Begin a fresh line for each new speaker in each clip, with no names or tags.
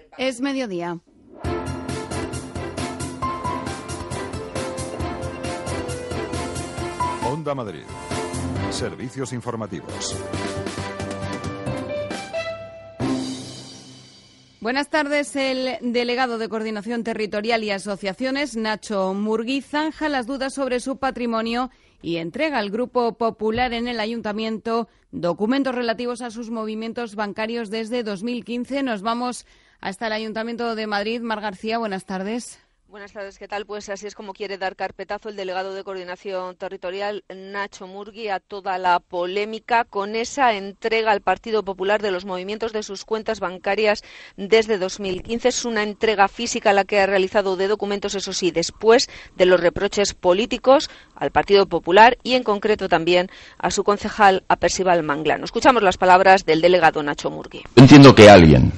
Es mediodía.
Onda Madrid. Servicios informativos.
Buenas tardes. El delegado de Coordinación Territorial y Asociaciones, Nacho Murgui, zanja las dudas sobre su patrimonio y entrega al Grupo Popular en el Ayuntamiento documentos relativos a sus movimientos bancarios desde 2015. Nos vamos hasta el Ayuntamiento de Madrid. Mar García, buenas tardes.
Buenas tardes, ¿qué tal? Pues así es como quiere dar carpetazo el delegado de Coordinación Territorial, Nacho Murgui, a toda la polémica con esa entrega al Partido Popular de los movimientos de sus cuentas bancarias desde 2015. Es una entrega física la que ha realizado de documentos, eso sí, después de los reproches políticos al Partido Popular y en concreto también a su concejal, a Percival Manglano. Escuchamos las palabras del delegado Nacho Murgui.
Entiendo que alguien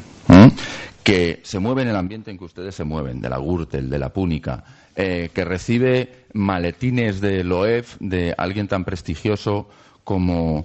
que se mueve en el ambiente en que ustedes se mueven, de la Gürtel, de la Púnica, que recibe maletines de LOEF de alguien tan prestigioso como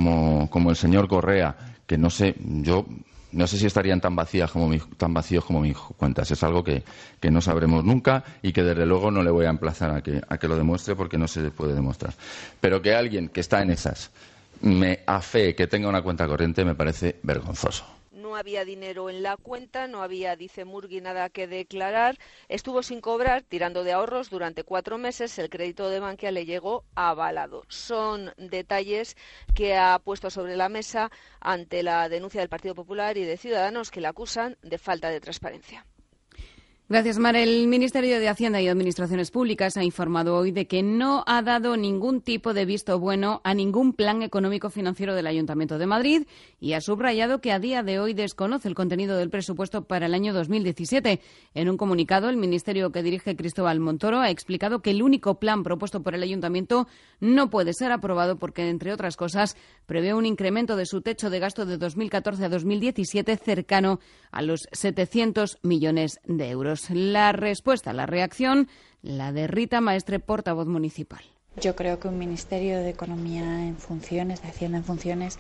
el señor Correa, que no sé, yo no sé si estarían tan vacíos como mis cuentas. Es algo que no sabremos nunca y que desde luego no le voy a emplazar a que lo demuestre porque no se puede demostrar. Pero que alguien que está en esas me afee que tenga una cuenta corriente me parece vergonzoso.
No había dinero en la cuenta, no había, dice Murgui, nada que declarar. Estuvo sin cobrar, tirando de ahorros durante 4 meses. El crédito de Bankia le llegó avalado. Son detalles que ha puesto sobre la mesa ante la denuncia del Partido Popular y de Ciudadanos que le acusan de falta de transparencia.
Gracias, Mar. El Ministerio de Hacienda y Administraciones Públicas ha informado hoy de que no ha dado ningún tipo de visto bueno a ningún plan económico financiero del Ayuntamiento de Madrid y ha subrayado que a día de hoy desconoce el contenido del presupuesto para el año 2017. En un comunicado, el ministerio que dirige Cristóbal Montoro ha explicado que el único plan propuesto por el Ayuntamiento no puede ser aprobado porque, entre otras cosas, prevé un incremento de su techo de gasto de 2014 a 2017 cercano a los 700 millones de euros. La respuesta, la reacción, la de Rita Maestre, portavoz municipal.
Yo creo que un Ministerio de Economía en funciones, de Hacienda en funciones,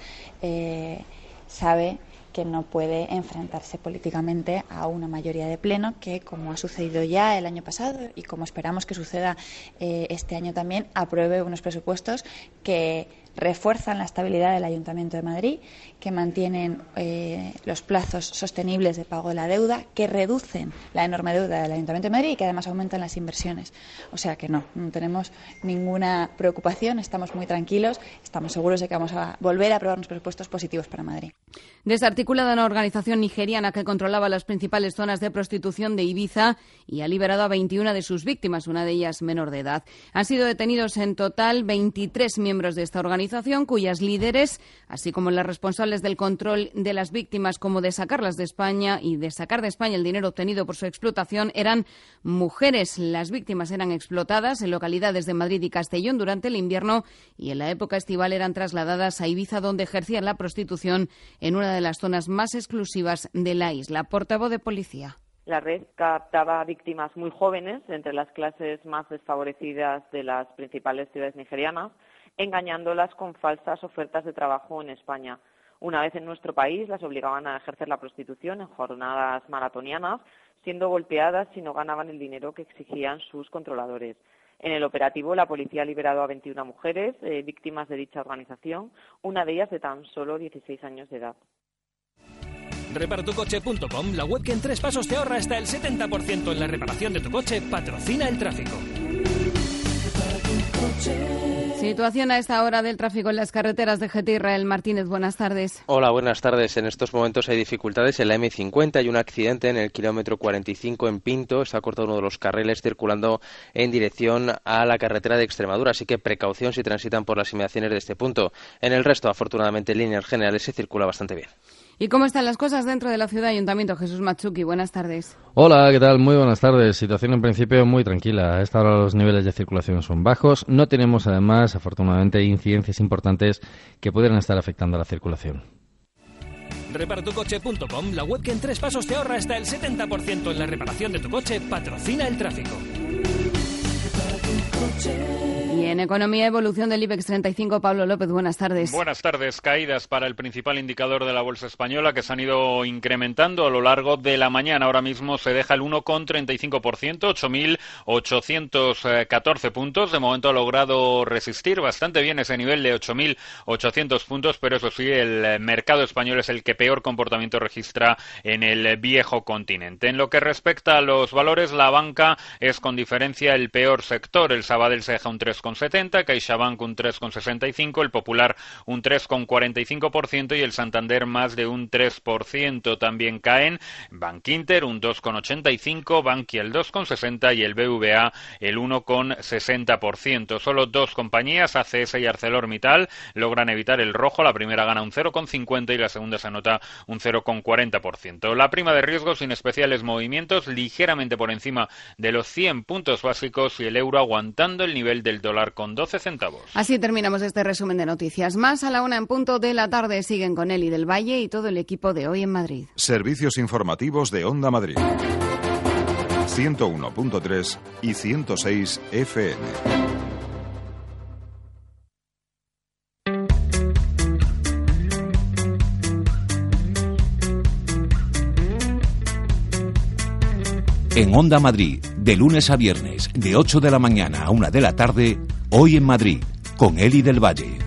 sabe que no puede enfrentarse políticamente a una mayoría de pleno que, como ha sucedido ya el año pasado y como esperamos que suceda este año también, apruebe unos presupuestos que refuerzan la estabilidad del Ayuntamiento de Madrid, que mantienen los plazos sostenibles de pago de la deuda, que reducen la enorme deuda del Ayuntamiento de Madrid y que además aumentan las inversiones. O sea que no tenemos ninguna preocupación, estamos muy tranquilos, estamos seguros de que vamos a volver a aprobar unos presupuestos positivos para Madrid.
Desarticulada una organización nigeriana que controlaba las principales zonas de prostitución de Ibiza y ha liberado a 21 de sus víctimas, una de ellas menor de edad. Han sido detenidos en total 23 miembros de esta organización, cuyas líderes, así como las responsables del control de las víctimas como de sacarlas de España y de sacar de España el dinero obtenido por su explotación, eran mujeres. Las víctimas eran explotadas en localidades de Madrid y Castellón durante el invierno y en la época estival eran trasladadas a Ibiza, donde ejercían la prostitución en una de las zonas más exclusivas de la isla. Portavoz de policía.
La red captaba víctimas muy jóvenes entre las clases más desfavorecidas de las principales ciudades nigerianas, engañándolas con falsas ofertas de trabajo en España. Una vez en nuestro país, las obligaban a ejercer la prostitución en jornadas maratonianas, siendo golpeadas si no ganaban el dinero que exigían sus controladores. En el operativo, la policía ha liberado a 21 mujeres víctimas de dicha organización, una de ellas de tan solo 16 años de edad.
Reparatucoche.com, la web que en 3 pasos te ahorra hasta el 70% en la reparación de tu coche, patrocina el tráfico.
Situación a esta hora del tráfico en las carreteras de GT. Israel Martínez, buenas tardes.
Hola, buenas tardes. En estos momentos hay dificultades en la M50. Hay un accidente en el kilómetro 45 en Pinto. Está cortado uno de los carriles circulando en dirección a la carretera de Extremadura. Así que precaución si transitan por las inmediaciones de este punto. En el resto, afortunadamente, en líneas generales se circula bastante bien.
¿Y cómo están las cosas dentro de la ciudad? Ayuntamiento, Jesús Matsuki, buenas tardes.
Hola, ¿qué tal? Muy buenas tardes. Situación en principio muy tranquila. A esta hora los niveles de circulación son bajos. No tenemos además, afortunadamente, incidencias importantes que pudieran estar afectando a la circulación.
Reparatucoche.com, la web que en 3 pasos te ahorra hasta el 70% en la reparación de tu coche, patrocina el tráfico.
Y en economía, evolución del IBEX 35. Pablo López, buenas tardes.
Buenas tardes. Caídas para el principal indicador de la bolsa española, que se han ido incrementando a lo largo de la mañana. Ahora mismo se deja el 1,35%, 8.814 puntos. De momento ha logrado resistir bastante bien ese nivel de 8.800 puntos, pero eso sí, el mercado español es el que peor comportamiento registra en el viejo continente. En lo que respecta a los valores, la banca es con diferencia el peor sector. El Sabadell se deja un 3,70, CaixaBank un 3,65, el Popular un 3,45% y el Santander más de un 3%. También caen Bankinter un 2,85, Bankia el 2,60 y el BVA el 1,60%. Solo dos compañías, ACS y ArcelorMittal, logran evitar el rojo. La primera gana un 0,50 y la segunda se anota un 0,40%. La prima de riesgo sin especiales movimientos, ligeramente por encima de los 100 puntos básicos y el euro aguantando el nivel del dólar con 12 centavos.
Así terminamos este resumen de noticias. Más a la 1 en punto de la tarde. Siguen con Eli del Valle y todo el equipo de Hoy en Madrid.
Servicios informativos de Onda Madrid. 101.3 y 106 FM.
En Onda Madrid, de lunes a viernes, de 8 de la mañana a 1 de la tarde, Hoy en Madrid, con Eli del Valle.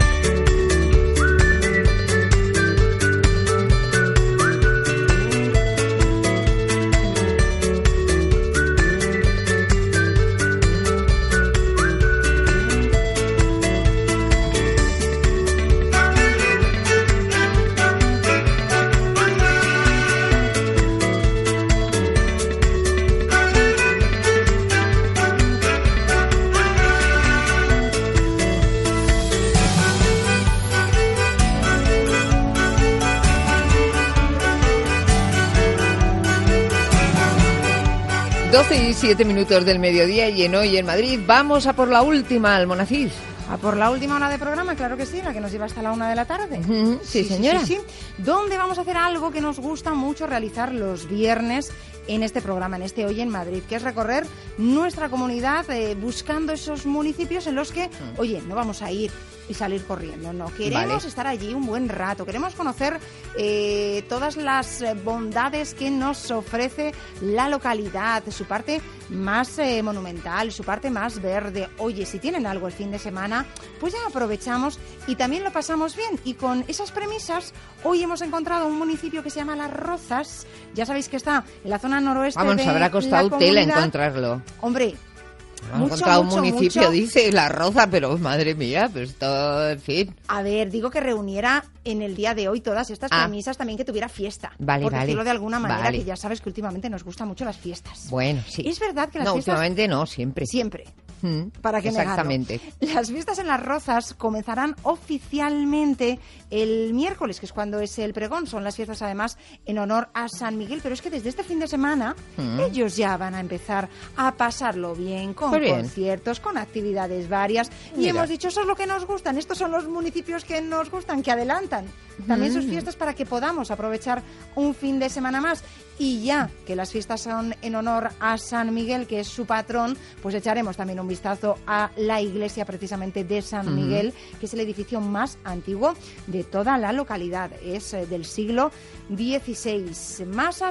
Y 7 minutos del mediodía y en Hoy en Madrid vamos a por la última, Almonacid.
A por la última hora de programa, claro que sí, la que nos lleva hasta la 1 de la tarde.
Sí, señora.
Sí. Donde vamos a hacer algo que nos gusta mucho realizar los viernes en este programa, en este Hoy en Madrid, que es recorrer nuestra comunidad buscando esos municipios en los que, oye, no vamos a ir y salir corriendo, no. Queremos estar allí un buen rato, queremos conocer todas las bondades que nos ofrece la localidad, su parte más monumental, su parte más verde. Oye, si tienen algo el fin de semana, pues ya aprovechamos y también lo pasamos bien. Y con esas premisas, hoy hemos encontrado un municipio que se llama Las Rozas. Ya sabéis que está en la zona noroeste de la comunidad.
Vamos, habrá costado tela encontrarlo.
Hombre,
han encontrado un municipio, dice La Roza, pero madre mía, pues todo, en fin.
A ver, digo que reuniera en el día de hoy todas estas premisas, también que tuviera fiesta.
Por
decirlo de alguna manera, que ya sabes que últimamente nos gustan mucho las fiestas.
Bueno, sí.
Es verdad que las
fiestas...
No,
últimamente no, siempre.
Siempre. ¿Para qué
Exactamente.
negarlo? Las fiestas en Las Rozas comenzarán oficialmente el miércoles, que es cuando es el pregón. Son las fiestas, además, en honor a San Miguel. Pero es que desde este fin de semana ellos ya van a empezar a pasarlo bien, con conciertos, con actividades varias. Y hemos dicho, eso es lo que nos gustan. Estos son los municipios que nos gustan, que adelantan también sus fiestas para que podamos aprovechar un fin de semana más. Y ya que las fiestas son en honor a San Miguel, que es su patrón, pues echaremos también un vistazo a la iglesia precisamente de San Miguel, que es el edificio más antiguo de toda la localidad. Es del siglo XVI. Más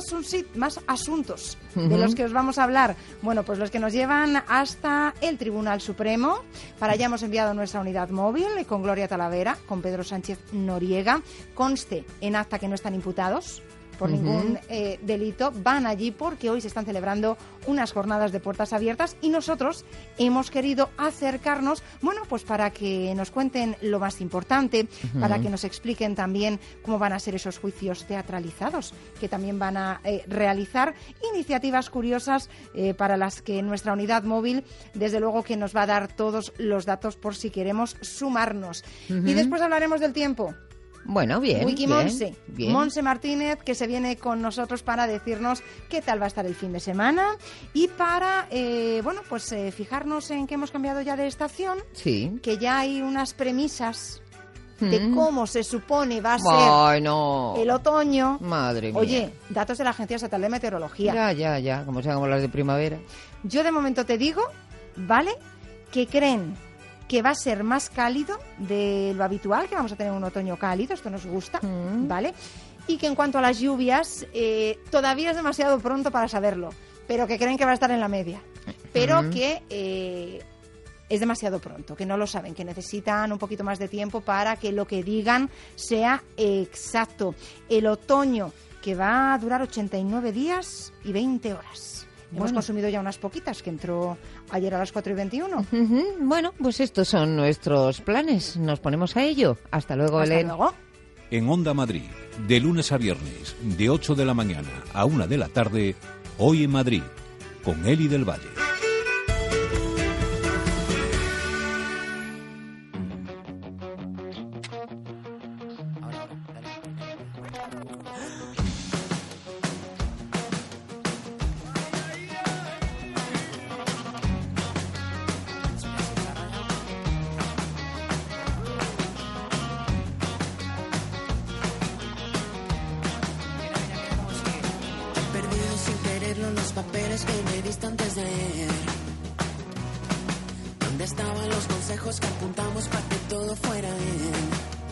asuntos de los que os vamos a hablar. Bueno, pues los que nos llevan hasta el Tribunal Supremo. Para allá hemos enviado nuestra unidad móvil con Gloria Talavera, con Pedro Sánchez Noriega. Conste en acta que no están imputados por ningún delito, van allí porque hoy se están celebrando unas jornadas de puertas abiertas y nosotros hemos querido acercarnos, bueno, pues para que nos cuenten lo más importante, para que nos expliquen también cómo van a ser esos juicios teatralizados que también van a realizar, iniciativas curiosas para las que nuestra unidad móvil, desde luego que nos va a dar todos los datos por si queremos sumarnos. Y después hablaremos del tiempo.
Bueno, bien.
Wikimonse, Monse Martínez, que se viene con nosotros para decirnos qué tal va a estar el fin de semana y para, fijarnos en que hemos cambiado ya de estación, que ya hay unas premisas de cómo se supone va a ser el otoño.
Madre mía.
Oye, datos de la Agencia Estatal de Meteorología.
Ya, como sean como las de primavera.
Yo de momento te digo, ¿vale?, que creen que va a ser más cálido de lo habitual, que vamos a tener un otoño cálido, esto nos gusta, ¿vale? Y que en cuanto a las lluvias, todavía es demasiado pronto para saberlo, pero que creen que va a estar en la media, pero que es demasiado pronto, que no lo saben, que necesitan un poquito más de tiempo para que lo que digan sea exacto. El otoño, que va a durar 89 días y 20 horas. Hemos consumido ya unas poquitas, que entró ayer a las 4:21.
Bueno, pues estos son nuestros planes. Nos ponemos a ello. Hasta luego,
Hasta
Helen.
luego.
En Onda Madrid, de lunes a viernes, de 8 de la mañana a 1 de la tarde, Hoy en Madrid, con Eli del Valle.
Los papeles que me diste antes de ayer. ¿Dónde estaban los consejos que apuntamos para que todo fuera bien?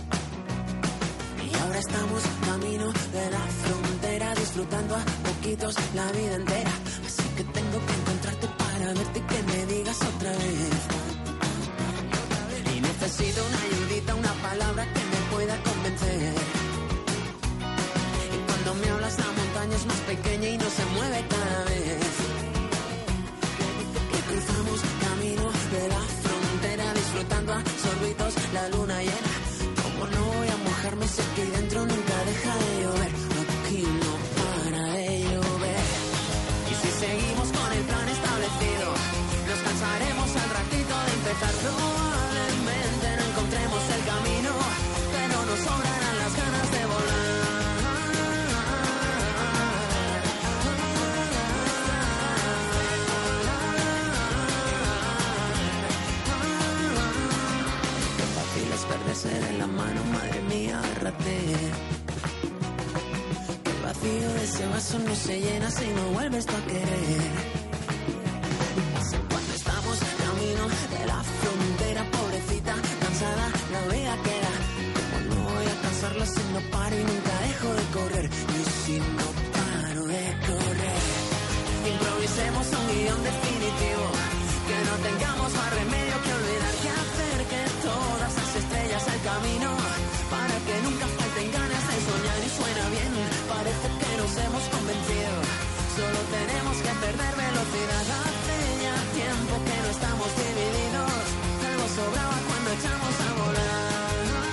Y ahora estamos camino de la frontera, disfrutando a poquitos la vida entera. Así que tengo que encontrarte para verte y que me digas otra vez. Y necesito una ayudita, una palabra que me pueda convencer. Y cuando me hablas la montaña es más pequeña y no se mueve cada vez. Que cruzamos camino de la frontera, disfrutando a sorbitos la luna llena. Como no voy a mojarme si aquí dentro nunca deja de llover. Aquí no para de llover. Y si seguimos con el plan establecido, nos cansaremos al ratito de empezar. Probablemente no encontremos el camino, pero nos sobrarán las ganas de volar. Perderse de la mano, madre mía, agárrate. El vacío de ese vaso no se llena si no vuelves tú a querer. Cuando estamos camino de la frontera, pobrecita, cansada, la vida queda. Como no voy a cansarla si no paro y nunca dejo de correr. Y si no paro de correr, improvisemos un guión definitivo. Que no tengamos más remedio que olvidar que hacer que todas las estrellas al camino, para que nunca falten ganas de soñar. Y suena bien, parece que nos hemos convencido. Solo tenemos que perder velocidad. Hace ya tiempo que no estamos divididos. Algo sobraba cuando echamos a volar.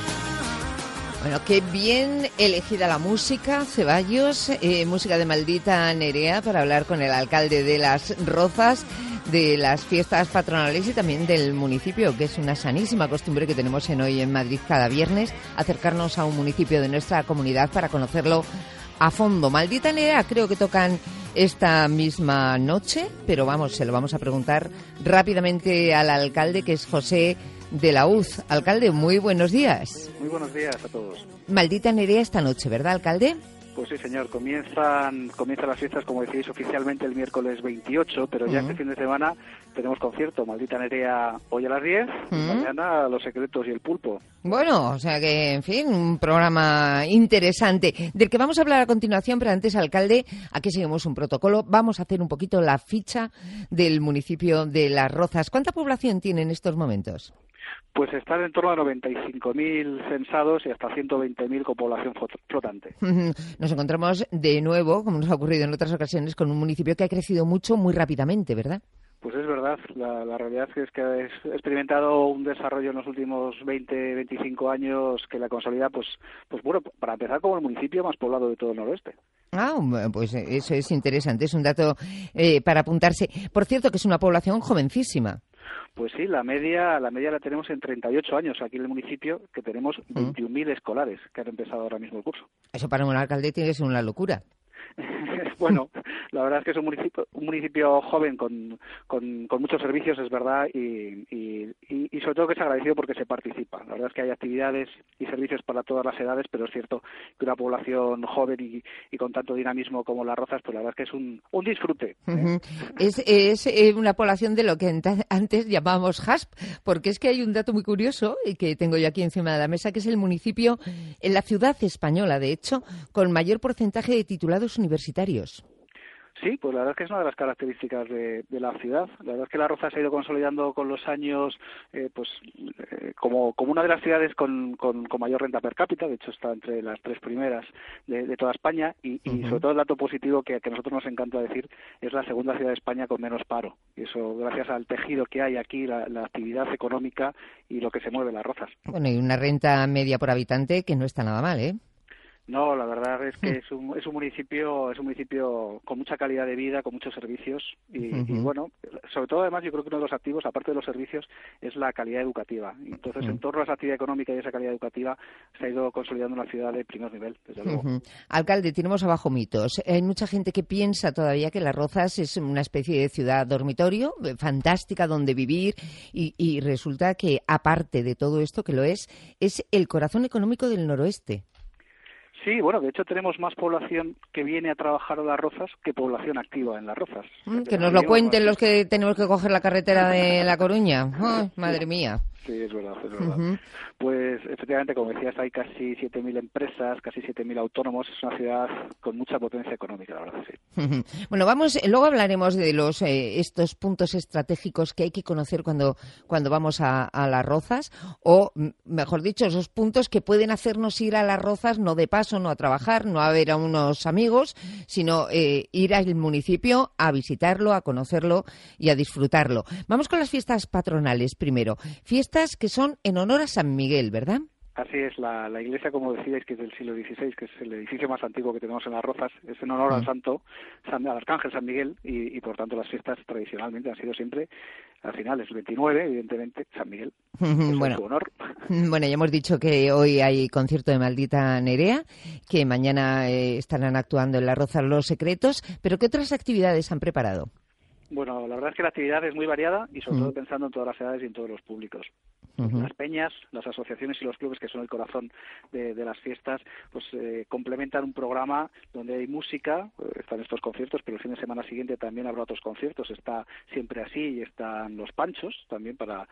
Bueno, qué bien elegida la música, Ceballos, música de Maldita Nerea, para hablar con el alcalde de Las Rozas, de las fiestas patronales y también del municipio, que es una sanísima costumbre que tenemos Hoy en Madrid cada viernes, acercarnos a un municipio de nuestra comunidad para conocerlo a fondo. Maldita Nerea creo que tocan esta misma noche, pero vamos, se lo vamos a preguntar rápidamente al alcalde, que es José de la Uz. Alcalde, muy buenos días.
Muy buenos días a todos.
Maldita Nerea esta noche, ¿verdad, alcalde?
Pues sí, señor. Comienzan las fiestas, como decís, oficialmente el miércoles 28, pero ya este fin de semana tenemos concierto. Maldita Nerea hoy a las 10, y mañana Los Secretos y el Pulpo.
Bueno, o sea que, en fin, un programa interesante del que vamos a hablar a continuación, pero antes, alcalde, aquí seguimos un protocolo. Vamos a hacer un poquito la ficha del municipio de Las Rozas. ¿Cuánta población tiene en estos momentos?
Pues están en torno a 95.000 censados y hasta 120.000 con población flotante.
Nos encontramos de nuevo, como nos ha ocurrido en otras ocasiones, con un municipio que ha crecido mucho, muy rápidamente, ¿verdad?
Pues es verdad, la realidad es que ha experimentado un desarrollo en los últimos 20-25 años que la consolida, pues bueno, para empezar, como el municipio más poblado de todo el noroeste.
Ah, pues eso es interesante, es un dato para apuntarse. Por cierto, que es una población jovencísima.
Pues sí, la media la tenemos en 38 años aquí en el municipio, que tenemos 21.000 escolares que han empezado ahora mismo el curso.
Eso para un alcalde tiene que ser una locura.
Bueno, la verdad es que es un municipio joven con muchos servicios, es verdad, y sobre todo que es agradecido porque se participa. La verdad es que hay actividades y servicios para todas las edades, pero es cierto que una población joven y con tanto dinamismo como Las Rozas, pues la verdad es que es un disfrute.
Es una población de lo que antes llamábamos HASP, porque es que hay un dato muy curioso y que tengo yo aquí encima de la mesa, que es el municipio, en la ciudad española, de hecho, con mayor porcentaje de titulados universitarios.
Sí, pues la verdad es que es una de las características de la ciudad. La verdad es que La Roza se ha ido consolidando con los años como una de las ciudades con mayor renta per cápita. De hecho, está entre las 3 primeras de toda España y sobre todo el dato positivo que a nosotros nos encanta decir es la segunda ciudad de España con menos paro. Y eso gracias al tejido que hay aquí, la actividad económica y lo que se mueve en Las Rozas.
Bueno, y una renta media por habitante que no está nada mal, ¿eh?
No, la verdad es que es un municipio con mucha calidad de vida, con muchos servicios y bueno, sobre todo además yo creo que uno de los activos, aparte de los servicios, es la calidad educativa. Entonces, en torno a esa actividad económica y esa calidad educativa se ha ido consolidando una ciudad de primer nivel, desde luego.
Alcalde, tenemos abajo mitos. Hay mucha gente que piensa todavía que Las Rozas es una especie de ciudad dormitorio, fantástica donde vivir y resulta que, aparte de todo esto, que lo es el corazón económico del noroeste.
Sí, bueno, de hecho tenemos más población que viene a trabajar a Las Rozas que población activa en Las Rozas.
Que nos lo cuenten los que tenemos que coger la carretera de La Coruña. ¡Oh, madre mía!
Sí, es verdad, es verdad. Pues efectivamente, como decías, hay casi 7.000 empresas, casi 7.000 autónomos. Es una ciudad con mucha potencia económica, la verdad, sí.
Bueno, luego hablaremos de estos puntos estratégicos que hay que conocer cuando vamos a Las Rozas, o mejor dicho, esos puntos que pueden hacernos ir a Las Rozas no de paso, no a trabajar, no a ver a unos amigos, sino ir al municipio a visitarlo, a conocerlo y a disfrutarlo. Vamos con las fiestas patronales primero. Fiestas que son en honor a San Miguel, ¿verdad?
Así es, la iglesia, como decíais, que es del siglo XVI, que es el edificio más antiguo que tenemos en Las Rozas, es en honor al al arcángel San Miguel, y por tanto las fiestas tradicionalmente han sido siempre al final, es el 29, evidentemente, San Miguel,
bueno,
en su honor.
Bueno, ya hemos dicho que hoy hay concierto de Maldita Nerea, que mañana estarán actuando en Las Rozas Los Secretos, pero ¿qué otras actividades han preparado?
Bueno, la verdad es que la actividad es muy variada y sobre todo pensando en todas las edades y en todos los públicos. Las peñas, las asociaciones y los clubes, que son el corazón de las fiestas, pues complementan un programa donde hay música, están estos conciertos, pero el fin de semana siguiente también habrá otros conciertos. Está Siempre Así y están los Panchos también para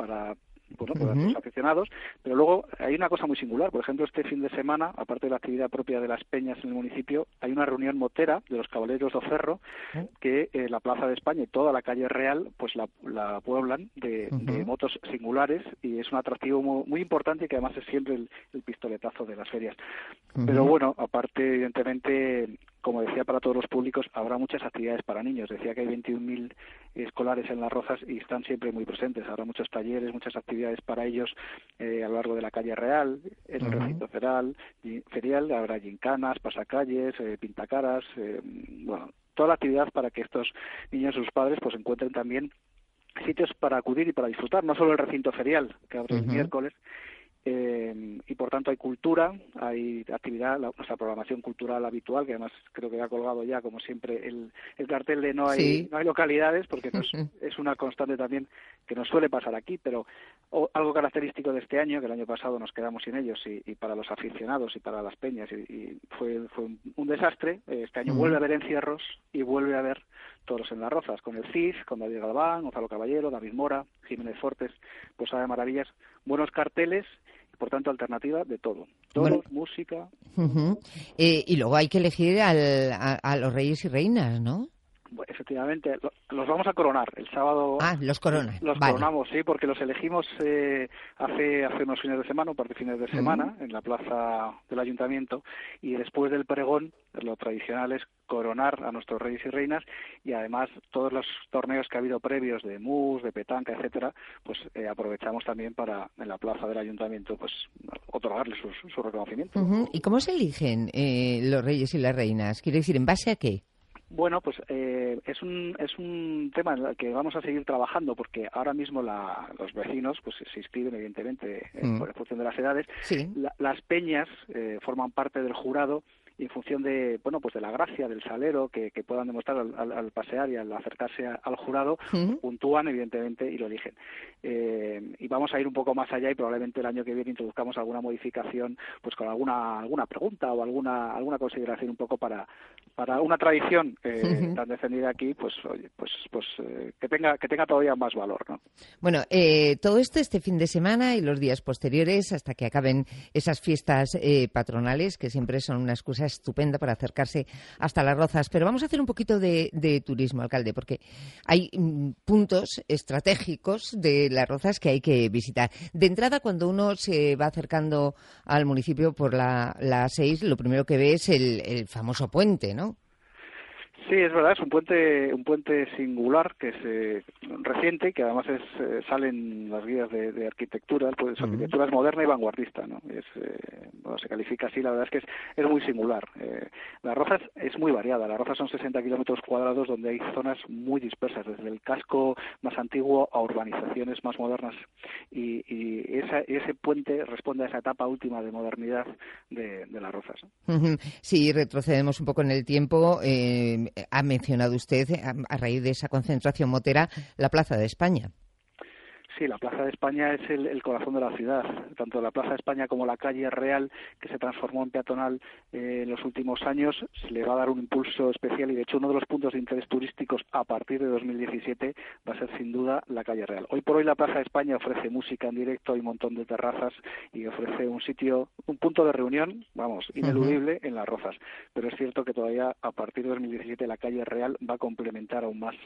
los aficionados, pero luego hay una cosa muy singular. Por ejemplo, este fin de semana, aparte de la actividad propia de las peñas en el municipio, hay una reunión motera de los Caballeros do Ferro que la Plaza de España y toda la calle Real pues la pueblan de motos singulares, y es un atractivo muy importante, que además es siempre el pistoletazo de las ferias. Pero bueno, aparte, evidentemente, como decía, para todos los públicos habrá muchas actividades para niños. Decía que hay 21.000 escolares en Las Rozas y están siempre muy presentes. Habrá muchos talleres, muchas actividades para ellos a lo largo de la calle Real, en el recinto ferial, habrá gincanas, pasacalles, pintacaras, toda la actividad para que estos niños y sus padres pues encuentren también sitios para acudir y para disfrutar, no solo el recinto ferial, que abre el miércoles, y por tanto hay cultura, hay actividad, nuestra programación cultural habitual, que además creo que ha colgado ya, como siempre, el cartel de no hay localidades, porque es una constante también que nos suele pasar aquí, pero algo característico de este año, que el año pasado nos quedamos sin ellos, y para los aficionados y para las peñas, y fue un desastre. Este año vuelve a haber encierros y vuelve a haber toros en Las Rozas, con el CIF, con David Galván, Gonzalo Caballero, David Mora, Jiménez Fortes, Posada de Maravillas, buenos carteles, y por tanto alternativa de todo, música.
Y luego hay que elegir a los reyes y reinas, ¿no?
Efectivamente, los vamos a coronar el sábado.
Los coronan.
Los coronamos, sí, porque los elegimos hace unos fines de semana, un par de fines de semana, en la plaza del ayuntamiento, y después del pregón, lo tradicional es coronar a nuestros reyes y reinas, y además todos los torneos que ha habido previos de mus, de petanca, etcétera, pues aprovechamos también para en la plaza del ayuntamiento pues otorgarles su reconocimiento.
¿Y cómo se eligen los reyes y las reinas? Quiere decir, ¿en base a qué?
Bueno, pues es un tema en el que vamos a seguir trabajando, porque ahora mismo los vecinos pues se inscriben, evidentemente, en función de las edades.
Sí.
Las peñas forman parte del jurado, y en función de, bueno, pues de la gracia del salero que puedan demostrar al pasear y al acercarse al jurado, puntúan evidentemente y lo eligen. Y vamos a ir un poco más allá y probablemente el año que viene introduzcamos alguna modificación, pues con alguna pregunta o alguna consideración un poco para una tradición tan defendida aquí, pues oye, pues que tenga todavía más valor, ¿no?
Bueno, todo esto este fin de semana y los días posteriores hasta que acaben esas fiestas patronales, que siempre son una excusa estupenda para acercarse hasta Las Rozas. Pero vamos a hacer un poquito de turismo, alcalde, porque hay puntos estratégicos de Las Rozas que hay que visitar. De entrada, cuando uno se va acercando al municipio por la A6, lo primero que ve es el famoso puente, ¿no?
Sí, es verdad, es un puente singular que es reciente, que además salen las guías de arquitectura, pues arquitectura es moderna y vanguardista, ¿no? Se califica así, la verdad es que es muy singular. Las Rozas es muy variada, Las Rozas son 60 kilómetros cuadrados donde hay zonas muy dispersas, desde el casco más antiguo a urbanizaciones más modernas, y ese puente responde a esa etapa última de modernidad de Las Rozas.
Si retrocedemos un poco en el tiempo, ha mencionado usted, a raíz de esa concentración motera, la Plaza de España.
Sí, la Plaza de España es el corazón de la ciudad. Tanto la Plaza de España como la calle Real, que se transformó en peatonal en los últimos años, se le va a dar un impulso especial y, de hecho, uno de los puntos de interés turísticos a partir de 2017 va a ser, sin duda, la calle Real. Hoy por hoy la Plaza de España ofrece música en directo, hay un montón de terrazas y ofrece un punto de reunión, ineludible en Las Rozas. Pero es cierto que todavía a partir de 2017 la calle Real va a complementar aún más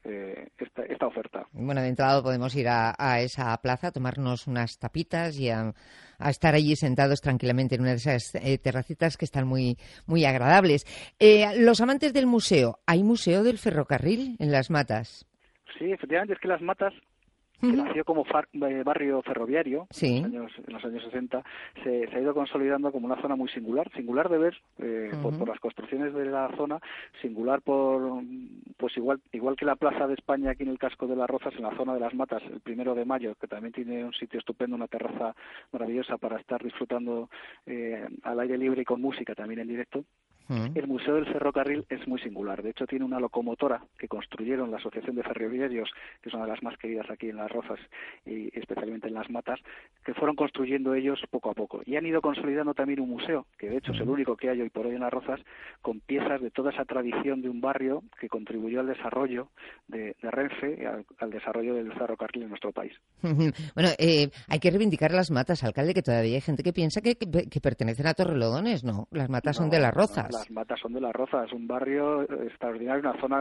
esta oferta.
Bueno, de entrada podemos ir a esa plaza, tomarnos unas tapitas y a estar allí sentados tranquilamente en una de esas terracitas que están muy, muy agradables. Los amantes del museo, ¿hay museo del ferrocarril en Las Matas?
Sí, efectivamente, es que Las Matas, que nació como barrio ferroviario en los años 60, se ha ido consolidando como una zona muy singular de ver por las construcciones de la zona, singular pues igual que la Plaza de España aquí en el casco de Las Rozas, en la zona de Las Matas, el 1 de mayo, que también tiene un sitio estupendo, una terraza maravillosa para estar disfrutando al aire libre y con música también en directo. El Museo del Ferrocarril es muy singular. De hecho, tiene una locomotora que construyeron la Asociación de Ferroviarios, que es una de las más queridas aquí en Las Rozas y especialmente en Las Matas, que fueron construyendo ellos poco a poco. Y han ido consolidando también un museo, que de hecho es el único que hay hoy por hoy en Las Rozas, con piezas de toda esa tradición de un barrio que contribuyó al desarrollo de Renfe, al desarrollo del ferrocarril en nuestro país.
Bueno, hay que reivindicar Las Matas, alcalde, que todavía hay gente que piensa que pertenecen a Torrelodones, ¿no? Las Matas son de Las Rozas.
Las Matas son de Las Rozas, un barrio extraordinario, una zona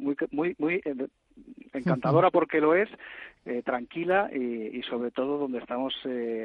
muy encantadora porque lo es, tranquila y sobre todo donde estamos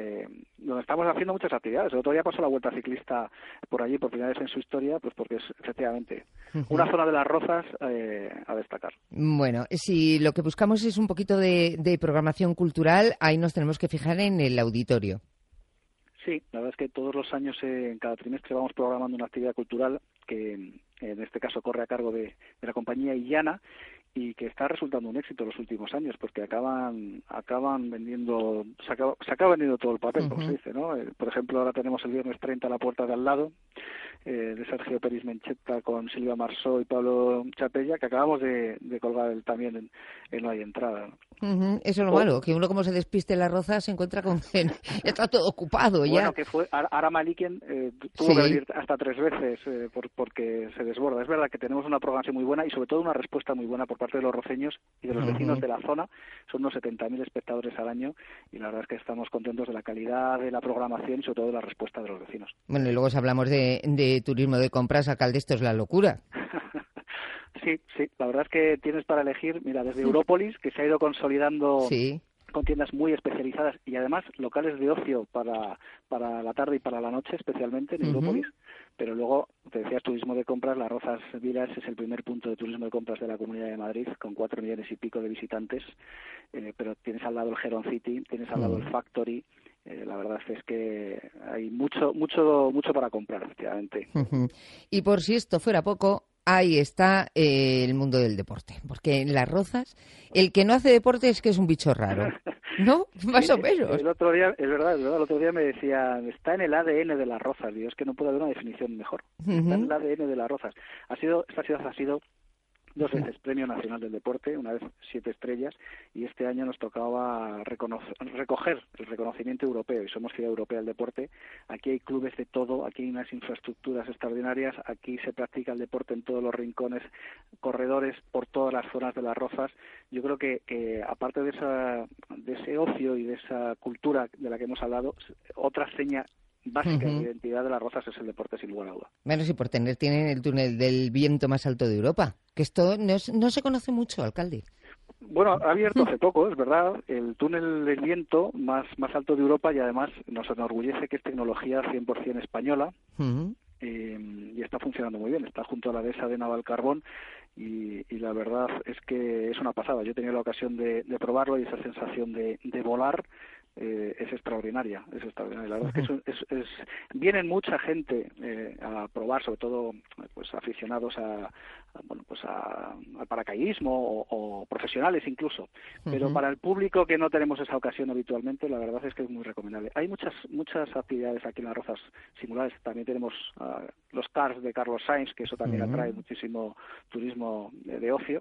haciendo muchas actividades. El otro día pasó la Vuelta Ciclista por allí por primera vez en su historia, pues porque es efectivamente una zona de Las Rozas a destacar.
Bueno, si lo que buscamos es un poquito de programación cultural, ahí nos tenemos que fijar en el auditorio.
Sí, la verdad es que todos los años, en cada trimestre, vamos programando una actividad cultural que en este caso corre a cargo de la compañía Illana y que está resultando un éxito en los últimos años porque acaban vendiendo, se acaba vendiendo todo el papel, como se dice, ¿no? Por ejemplo, ahora tenemos el viernes 30 La Puerta de al lado, de Sergio Peris Mencheta con Silvia Marsó y Pablo Chapella, que acabamos de colgar también en No hay entrada, ¿no?
Eso es lo malo, que uno como se despiste en Las Rozas se encuentra con que está todo ocupado ya.
Bueno, que fue Ara Malikian tuvo que venir hasta 3 veces porque se desborda. Es verdad que tenemos una programación muy buena y sobre todo una respuesta muy buena por parte de los roceños y de los vecinos de la zona. Son unos 70.000 espectadores al año y la verdad es que estamos contentos de la calidad de la programación y sobre todo de la respuesta de los vecinos.
Bueno, y luego si hablamos de turismo de compras, alcalde, esto es la locura.
Sí, la verdad es que tienes para elegir, mira, desde Európolis, que se ha ido consolidando con tiendas muy especializadas y además locales de ocio para la tarde y para la noche, especialmente en Európolis, pero luego, te decías, turismo de compras, Las Rozas Vilas es el primer punto de turismo de compras de la Comunidad de Madrid, con 4 millones y pico de visitantes, pero tienes al lado el Heron City, tienes al lado el Factory. La verdad es que hay mucho para comprar, efectivamente.
Y por si esto fuera poco, ahí está el mundo del deporte. Porque en Las Rozas, el que no hace deporte es que es un bicho raro, ¿no? Más o menos.
El otro día, es verdad, el otro día me decían, está en el ADN de Las Rozas. Digo, es que no puede haber una definición mejor. Está en el ADN de Las Rozas. Esta ciudad ha sido 2 veces Premio Nacional del Deporte, una vez 7 estrellas, y este año nos tocaba recoger el reconocimiento europeo, y somos ciudad europea del deporte. Aquí hay clubes de todo, aquí hay unas infraestructuras extraordinarias, aquí se practica el deporte en todos los rincones, corredores por todas las zonas de Las Rozas. Yo creo que aparte de ese ocio y de esa cultura de la que hemos hablado, otra seña básica de identidad de Las Rozas es el deporte, sin lugar a duda.
Bueno, sí, por tienen el túnel del viento más alto de Europa, que esto no se conoce mucho, alcalde.
Bueno, ha abierto hace poco, es verdad, el túnel del viento más alto de Europa, y además nos enorgullece que es tecnología 100% española. Y está funcionando muy bien, está junto a la dehesa de Navalcarbón, y la verdad es que es una pasada. Yo he tenido la ocasión de probarlo, y esa sensación de volar es extraordinaria, La verdad es que vienen mucha gente a probar, sobre todo pues aficionados al paracaidismo o profesionales incluso, pero para el público que no tenemos esa ocasión habitualmente, la verdad es que es muy recomendable. Hay muchas actividades aquí en Las Rozas singulares. También tenemos los cars de Carlos Sainz, que eso también atrae muchísimo turismo de ocio.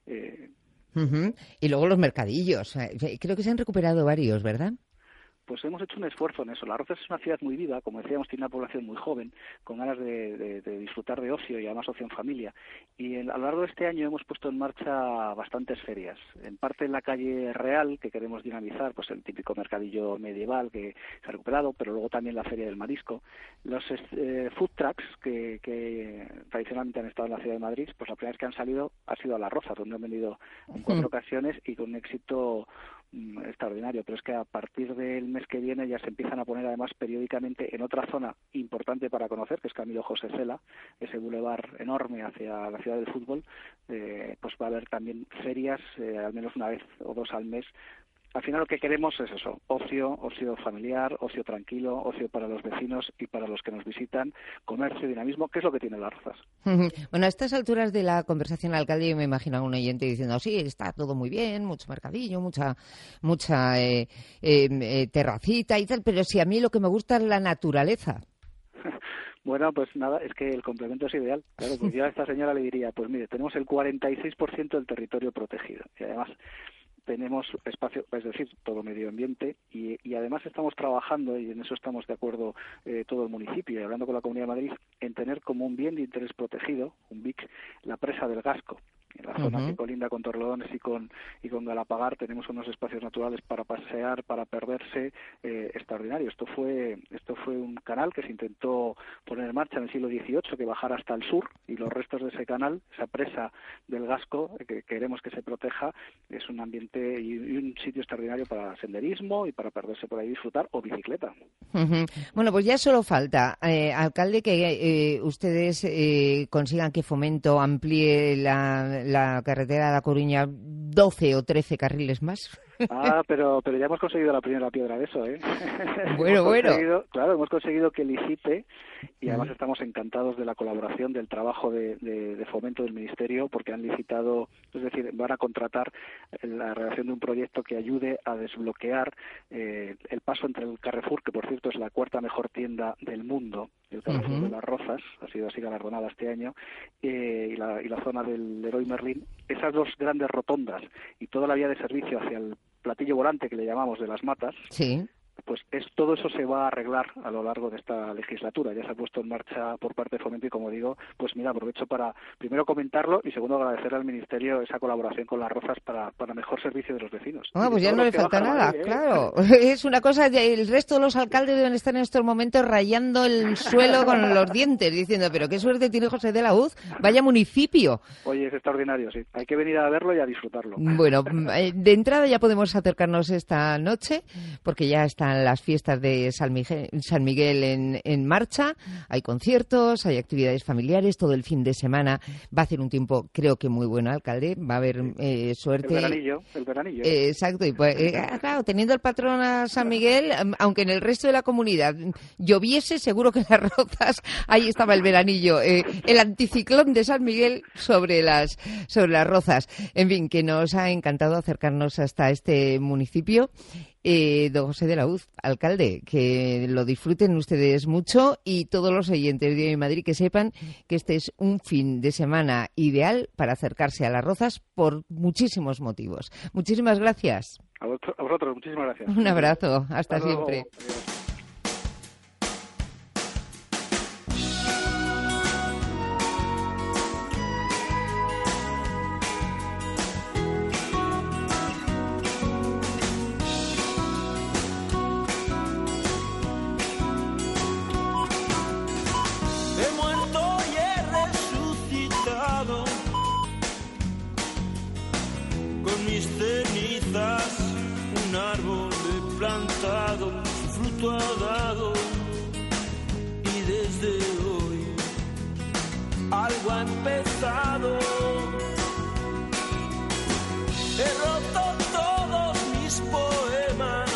Y luego los mercadillos. Creo que se han recuperado varios, ¿verdad?
Pues hemos hecho un esfuerzo en eso. Las Rozas es una ciudad muy viva, como decíamos, tiene una población muy joven, con ganas de disfrutar de ocio, y además ocio en familia. Y a lo largo de este año hemos puesto en marcha bastantes ferias. En parte en la calle Real, que queremos dinamizar, pues el típico mercadillo medieval que se ha recuperado, pero luego también la Feria del Marisco. Los food trucks que tradicionalmente han estado en la ciudad de Madrid, pues la primera vez que han salido ha sido a Las Rozas, donde han venido en 4 ocasiones y con un éxito extraordinario. Pero es que a partir del mes que viene ya se empiezan a poner además periódicamente en otra zona importante para conocer, que es Camilo José Cela, ese bulevar enorme hacia la ciudad del fútbol. Pues va a haber también ferias, al menos una vez o 2 al mes. Al final lo que queremos es eso, ocio familiar, ocio tranquilo, ocio para los vecinos y para los que nos visitan, comercio, dinamismo, que es lo que tiene Las Rozas.
Bueno, a estas alturas de la conversación, alcalde, yo me imagino a un oyente diciendo, sí, está todo muy bien, mucho mercadillo, mucha terracita y tal, pero si a mí lo que me gusta es la naturaleza.
Bueno, pues nada, es que el complemento es ideal. Claro, pues yo a esta señora le diría, pues mire, tenemos el 46% del territorio protegido, y además tenemos espacio, es decir, todo medio ambiente, y además estamos trabajando, y en eso estamos de acuerdo todo el municipio, y hablando con la Comunidad de Madrid, en tener como un bien de interés protegido, un BIC, la presa del Gasco. En la zona que colinda con Torrelodones y con Galapagar tenemos unos espacios naturales para pasear, para perderse, extraordinario. Esto fue un canal que se intentó poner en marcha en el siglo XVIII, que bajara hasta el sur, y los restos de ese canal, esa presa del Gasco, que queremos que se proteja, es un ambiente y un sitio extraordinario para senderismo y para perderse por ahí, disfrutar, o bicicleta.
Bueno, pues ya solo falta, alcalde, que ustedes consigan que Fomento amplíe la carretera de La Coruña 12 o 13 carriles más.
Pero ya hemos conseguido la primera piedra de eso, ¿eh?
Bueno.
Claro, hemos conseguido que licite, y además estamos encantados de la colaboración, del trabajo de Fomento del Ministerio, porque han licitado, es decir, van a contratar la redacción de un proyecto que ayude a desbloquear el paso entre el Carrefour, que por cierto es la 4ª mejor tienda del mundo, el Carrefour de Las Rozas, ha sido así galardonada este año, y la zona del Leroy Merlin, esas 2 grandes rotondas y toda la vía de servicio hacia el platillo volante, que le llamamos, de Las Matas.
Sí.
Pues todo eso se va a arreglar a lo largo de esta legislatura. Ya se ha puesto en marcha por parte de Fomento, y como digo, pues mira, aprovecho para primero comentarlo y segundo agradecer al Ministerio esa colaboración con Las Rozas para mejor servicio de los vecinos.
Pues ya no le falta nada, claro. Es una cosa, el resto de los alcaldes deben estar en estos momentos rayando el suelo con los dientes, diciendo, pero qué suerte tiene José de la Uz, vaya municipio.
Oye, es extraordinario, sí. Hay que venir a verlo y a disfrutarlo.
Bueno, de entrada ya podemos acercarnos esta noche, porque ya está están las fiestas de San Miguel en marcha. Hay conciertos, hay actividades familiares, todo el fin de semana. Va a hacer un tiempo, creo que muy bueno, alcalde. Va a haber suerte.
El veranillo.
Exacto. Y pues, claro, teniendo el patrón a San Miguel, aunque en el resto de la comunidad lloviese, seguro que en Las Rozas ahí estaba el veranillo. El anticiclón de San Miguel sobre las Rozas. En fin, que nos ha encantado acercarnos hasta este municipio. Don José de la Hoz, alcalde, que lo disfruten ustedes mucho y todos los oyentes de Hoy en Madrid que sepan que este es un fin de semana ideal para acercarse a Las Rozas por muchísimos motivos. Muchísimas gracias.
A vosotros, muchísimas gracias.
Un abrazo, hasta siempre.
Adiós.
Algo ha empezado. He roto todos mis poemas,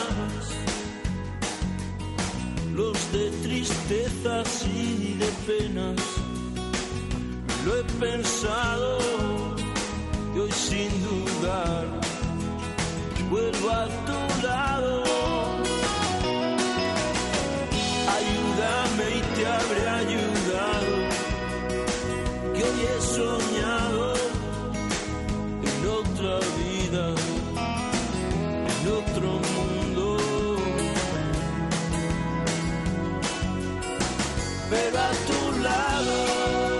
los de tristezas y de penas. Lo he pensado y hoy sin dudar vuelvo a tu lado. Ayúdame y te habré ayudado. Que hoy he soñado en otra vida, en otro mundo, pero a tu lado.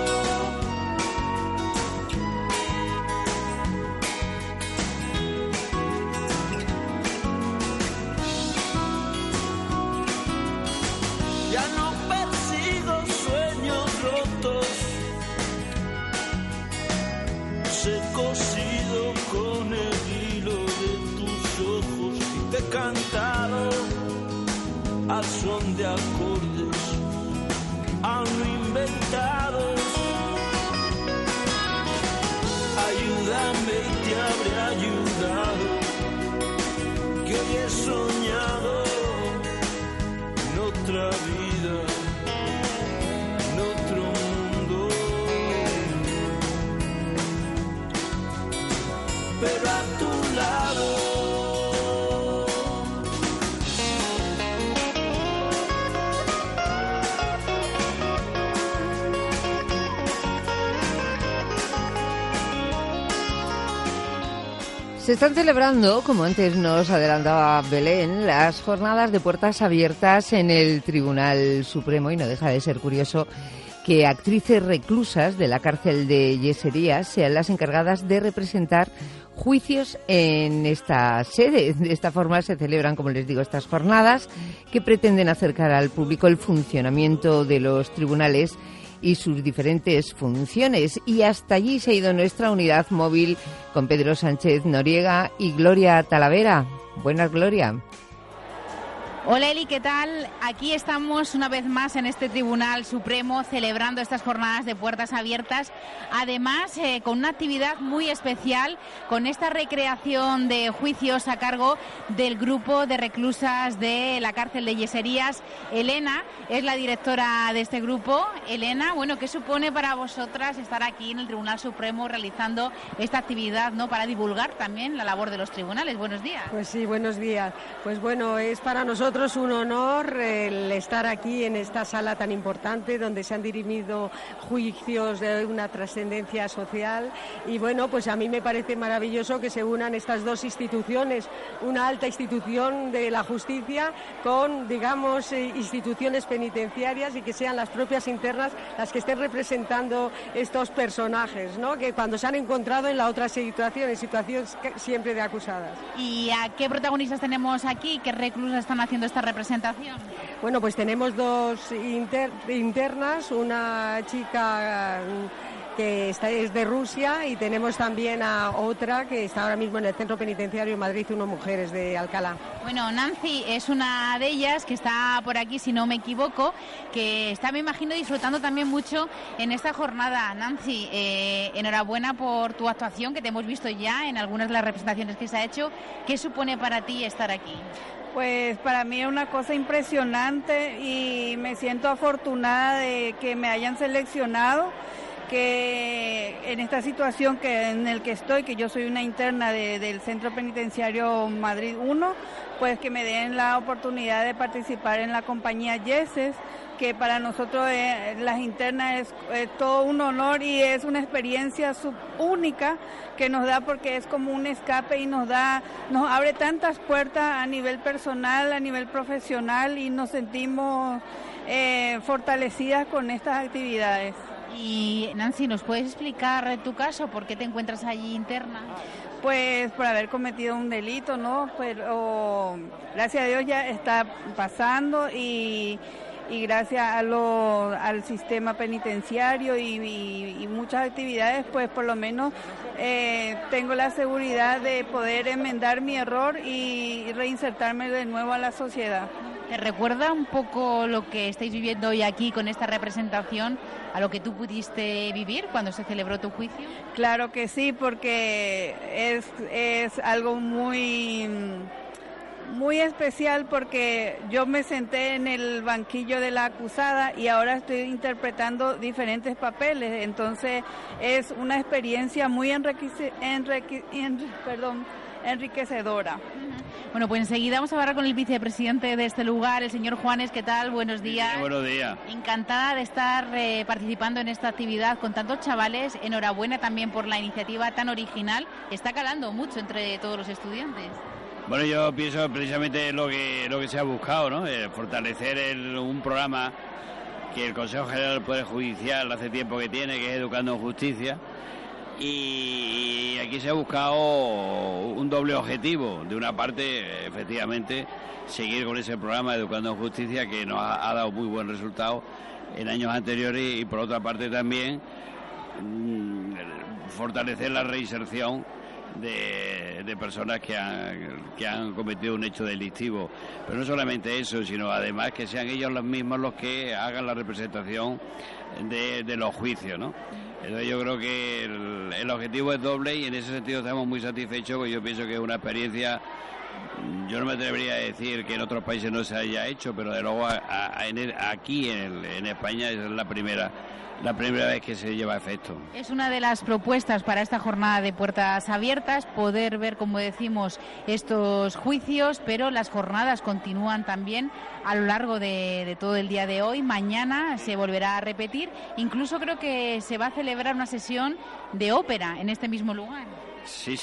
Ya no persigo sueños rotos, he cosido con el hilo de tus ojos y te he cantado al son de acordes aún no inventados. Ayúdame y te habré ayudado, que hoy he soñado en otra vida, en otro mundo, pero a tu lado.
Se están celebrando, como antes nos adelantaba Belén, las jornadas de puertas abiertas en el Tribunal Supremo, y no deja de ser curioso que actrices reclusas de la cárcel de Yeserías sean las encargadas de representar juicios en esta sede. De esta forma se celebran, como les digo, estas jornadas que pretenden acercar al público el funcionamiento de los tribunales y sus diferentes funciones. Y hasta allí se ha ido nuestra unidad móvil con Pedro Sánchez Noriega y Gloria Talavera. Buenas, Gloria.
Hola Eli, ¿qué tal? Aquí estamos una vez más en este Tribunal Supremo celebrando estas jornadas de puertas abiertas, además con una actividad muy especial, con esta recreación de juicios a cargo del grupo de reclusas de la cárcel de Yeserías. Elena es la directora de este grupo. Elena, bueno, ¿qué supone para vosotras estar aquí en el Tribunal Supremo realizando esta actividad, ¿no?, para divulgar también la labor de los tribunales? Buenos días.
Pues sí, buenos días. Pues bueno, es para nosotros un honor el estar aquí en esta sala tan importante donde se han dirimido juicios de una trascendencia social, y bueno, pues a mí me parece maravilloso que se unan estas dos instituciones, una alta institución de la justicia con, digamos, instituciones penitenciarias, y que sean las propias internas las que estén representando estos personajes, ¿no?, que cuando se han encontrado en la otra situación, en situaciones siempre de acusadas.
¿Y a qué protagonistas tenemos aquí? ¿Qué reclusas están haciendo esta representación?
Bueno, pues tenemos dos internas, una chica que es de Rusia, y tenemos también a otra que está ahora mismo en el Centro Penitenciario de Madrid, unas mujeres de Alcalá.
Bueno, Nancy es una de ellas que está por aquí, si no me equivoco, que está, me imagino, disfrutando también mucho en esta jornada. Nancy, enhorabuena por tu actuación, que te hemos visto ya en algunas de las representaciones que se ha hecho. ¿Qué supone para ti estar aquí?
Pues para mí es una cosa impresionante y me siento afortunada de que me hayan seleccionado, que en esta situación en el que estoy, que yo soy una interna del Centro Penitenciario Madrid 1, pues que me den la oportunidad de participar en la compañía Yeses, que para nosotros las internas es todo un honor y es una experiencia única que nos da, porque es como un escape y nos abre tantas puertas a nivel personal, a nivel profesional, y nos sentimos fortalecidas con estas actividades.
Y Nancy, ¿nos puedes explicar tu caso? ¿Por qué te encuentras allí interna?
Pues por haber cometido un delito, ¿no? Pero gracias a Dios ya está pasando y gracias al sistema penitenciario y muchas actividades, pues por lo menos tengo la seguridad de poder enmendar mi error y reinsertarme de nuevo a la sociedad.
¿Te recuerda un poco lo que estáis viviendo hoy aquí con esta representación a lo que tú pudiste vivir cuando se celebró tu juicio?
Claro que sí, porque es algo muy especial, porque yo me senté en el banquillo de la acusada y ahora estoy interpretando diferentes papeles, entonces es una experiencia muy enriquecedora.
Bueno, pues enseguida vamos a hablar con el vicepresidente de este lugar, el señor Juanes. ¿Qué tal? Buenos días.
Sí, buenos días.
Encantada de estar participando en esta actividad con tantos chavales. Enhorabuena también por la iniciativa tan original. Está calando mucho entre todos los estudiantes.
Bueno, yo pienso precisamente lo que se ha buscado, ¿no? Fortalecer un programa que el Consejo General del Poder Judicial hace tiempo que tiene, que es Educando en Justicia. Y aquí se ha buscado un doble objetivo. De una parte, efectivamente, seguir con ese programa de Educando en Justicia, que nos ha dado muy buen resultado en años anteriores, y por otra parte también fortalecer la reinserción de personas que han cometido un hecho delictivo. Pero no solamente eso, sino además que sean ellos los mismos los que hagan la representación de los juicios, ¿no? Entonces yo creo que el objetivo es doble, y en ese sentido estamos muy satisfechos, porque yo pienso que es una experiencia, yo no me atrevería a decir que en otros países no se haya hecho, pero de luego aquí en España es la primera vez que se lleva a efecto.
Es una de las propuestas para esta jornada de puertas abiertas, poder ver, como decimos, estos juicios, pero las jornadas continúan también a lo largo de todo el día de hoy. Mañana se volverá a repetir, incluso creo que se va a celebrar una sesión de ópera en este mismo lugar.
Sí,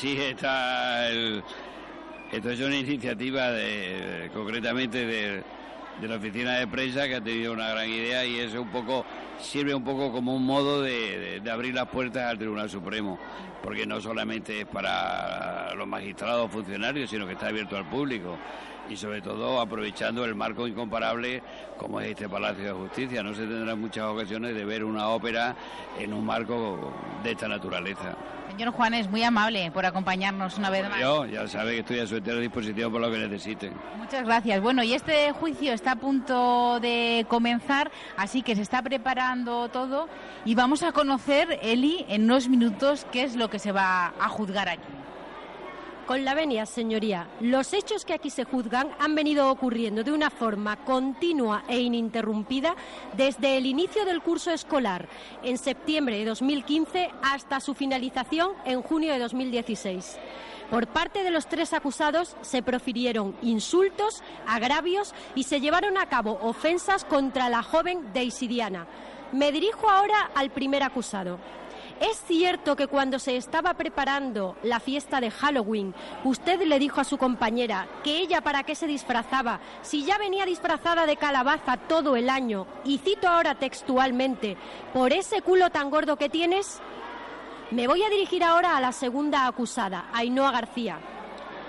esto es una iniciativa concretamente de la oficina de prensa, que ha tenido una gran idea, y es sirve un poco como un modo de abrir las puertas al Tribunal Supremo, porque no solamente es para los magistrados o funcionarios, sino que está abierto al público, y sobre todo aprovechando el marco incomparable como es este Palacio de Justicia. No se tendrán muchas ocasiones de ver una ópera en un marco de esta naturaleza.
Señor Juanes, muy amable por acompañarnos una vez más.
Yo, ya sabe que estoy a su entera disposición por lo que necesiten.
Muchas gracias. Bueno, y este juicio está a punto de comenzar, así que se está preparando todo, y vamos a conocer, Eli, en unos minutos qué es lo que se va a juzgar aquí.
Con la venia, señoría, los hechos que aquí se juzgan han venido ocurriendo de una forma continua e ininterrumpida desde el inicio del curso escolar, en septiembre de 2015, hasta su finalización en junio de 2016. Por parte de los tres acusados se profirieron insultos, agravios y se llevaron a cabo ofensas contra la joven Daisy Diana. Me dirijo ahora al primer acusado. ¿Es cierto que cuando se estaba preparando la fiesta de Halloween, usted le dijo a su compañera que ella para qué se disfrazaba si ya venía disfrazada de calabaza todo el año? Y cito ahora textualmente, ¿por ese culo tan gordo que tienes? Me voy a dirigir ahora a la segunda acusada, Ainhoa García.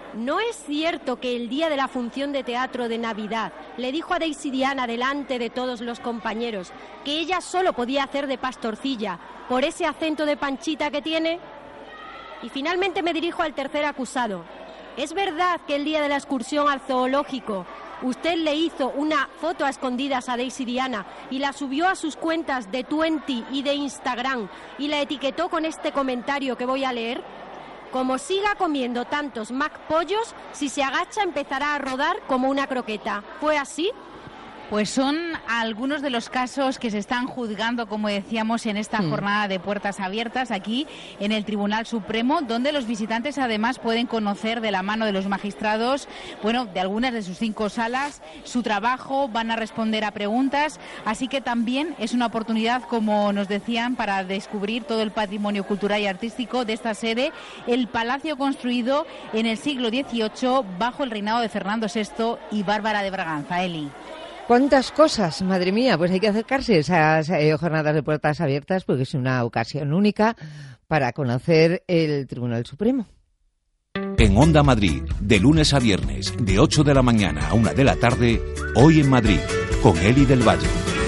¿No es cierto que el día de la función de teatro de Navidad le dijo a Daisy Diana delante de todos los compañeros que ella solo podía hacer de pastorcilla por ese acento de Panchita que tiene? Y finalmente me dirijo al tercer acusado. ¿Es verdad que el día de la excursión al zoológico usted le hizo una foto a escondidas a Daisy Diana y la subió a sus cuentas de Twenty y de Instagram y la etiquetó con este comentario que voy a leer? Como siga comiendo tantos McPollos, si se agacha empezará a rodar como una croqueta. ¿Fue así?
Pues son algunos de los casos que se están juzgando, como decíamos, en esta jornada de puertas abiertas aquí en el Tribunal Supremo, donde los visitantes además pueden conocer de la mano de los magistrados, bueno, de algunas de sus 5 salas, su trabajo, van a responder a preguntas, así que también es una oportunidad, como nos decían, para descubrir todo el patrimonio cultural y artístico de esta sede, el palacio construido en el siglo XVIII bajo el reinado de Fernando VI y Bárbara de Braganza. Eli.
¿Cuántas cosas? Madre mía, pues hay que acercarse a esas jornadas de puertas abiertas porque es una ocasión única para conocer el Tribunal Supremo.
En Onda Madrid, de lunes a viernes, de 8 de la mañana a 1 de la tarde, Hoy en Madrid, con Eli del Valle.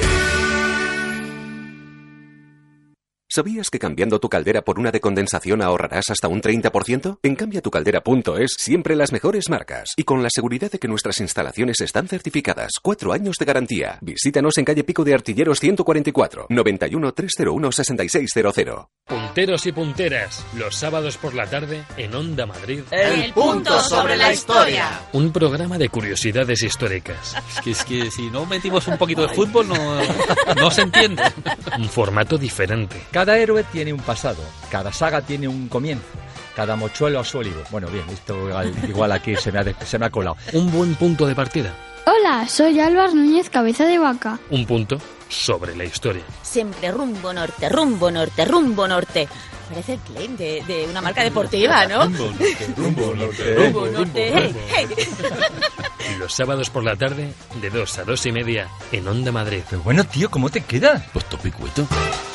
¿Sabías que cambiando tu caldera por una de condensación ahorrarás hasta un 30%? En cambiatocaldera.es siempre las mejores marcas y con la seguridad de que nuestras instalaciones están certificadas. 4 años de garantía. Visítanos en calle Pico de Artilleros 144, 91 301 6600.
Punteros y punteras, los sábados por la tarde en Onda Madrid.
El punto sobre la historia.
Un programa de curiosidades históricas.
Es que si no metimos un poquito de fútbol no se entiende.
Un formato diferente.
Cada héroe tiene un pasado, cada saga tiene un comienzo, cada mochuelo a su olivo. Bueno, bien, esto igual aquí se me ha colado.
Un buen punto de partida.
Hola, soy Álvaro Núñez, cabeza de vaca.
Un punto sobre la historia.
Siempre rumbo norte, rumbo norte, rumbo norte. Parece el claim de una marca deportiva, ¿no?
Rumbo norte, rumbo norte,
rumbo norte. Hey, hey.
Y los sábados por la tarde, de 2 a 2 y media, en Onda Madrid.
Pero bueno, tío, ¿cómo te queda?
Pues topicueto.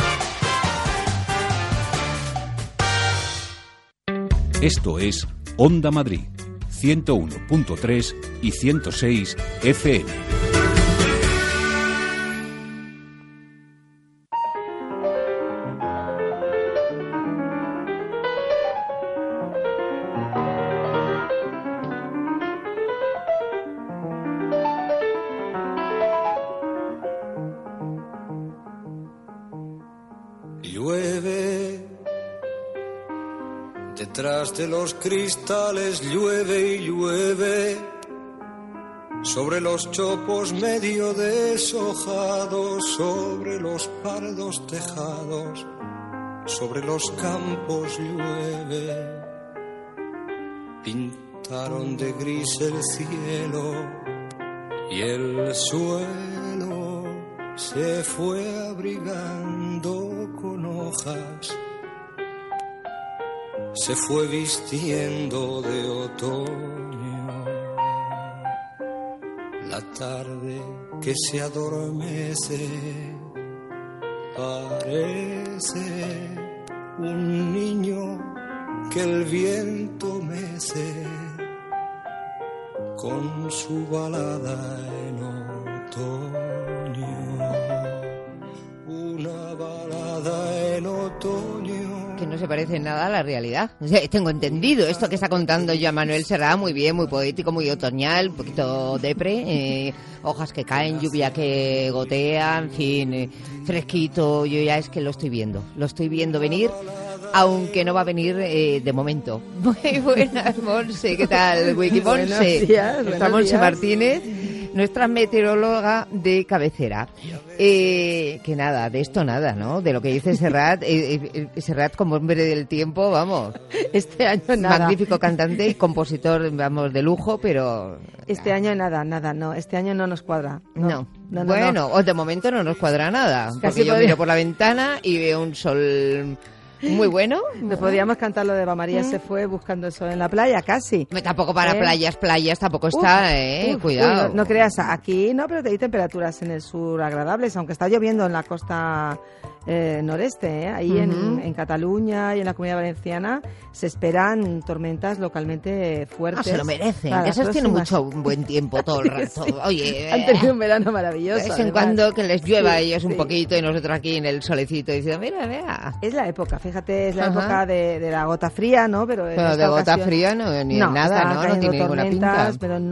Esto es Onda Madrid, 101.3 y 106 FM.
Llueve. Detrás de los cristales llueve y llueve, sobre los chopos medio deshojados, sobre los pardos tejados, sobre los campos llueve. Pintaron de gris el cielo y el suelo se fue abrigando con hojas. Se fue vistiendo de otoño, la tarde que se adormece parece un niño que el viento mece con su balada en otoño, una balada en otoño.
Que no se parece nada a la realidad. O sea, tengo entendido esto que está contando ya Manuel Serrat, muy bien, muy poético, muy otoñal, un poquito depre, hojas que caen, lluvia que gotea, en fin, fresquito. Yo ya es que lo estoy viendo venir, aunque no va a venir de momento. Muy buenas, Monse, ¿qué tal? Wiki Monse.
Buenos días.
Está Monse Martínez, nuestra meteoróloga de cabecera. Que nada, de esto nada, ¿no? De lo que dice Serrat, Serrat como hombre del tiempo, vamos.
Este año nada.
Magnífico cantante y compositor, vamos, de lujo, pero...
Este año nada, no. Este año no nos cuadra. No.
Bueno, o de momento no nos cuadra nada. Porque yo miro por la ventana y veo un sol... muy bueno.
Nos podríamos cantar lo de Eva María se fue buscando el sol en la playa, casi.
Tampoco para playas tampoco está, cuidado.
No creas, aquí no, pero hay temperaturas en el sur agradables, aunque está lloviendo en la costa noreste. Ahí en Cataluña y en la Comunidad Valenciana se esperan tormentas localmente fuertes.
Se lo merecen,
para
que
las
esos tienen
próximas.
mucho buen tiempo todo el rato.
Sí.
Oye,
Han tenido un verano maravilloso.
de vez en
además.
cuando que les llueva a
Sí,
ellos un
sí.
poquito y nosotros aquí en el solecito diciendo, mira.
Es la época, fíjate, es la
Ajá.
época de la gota fría, ¿no? Pero
Pero de gota fría ni nada,
están
¿no? No
cayendo
tiene ninguna
tormentas,
pinta.
pero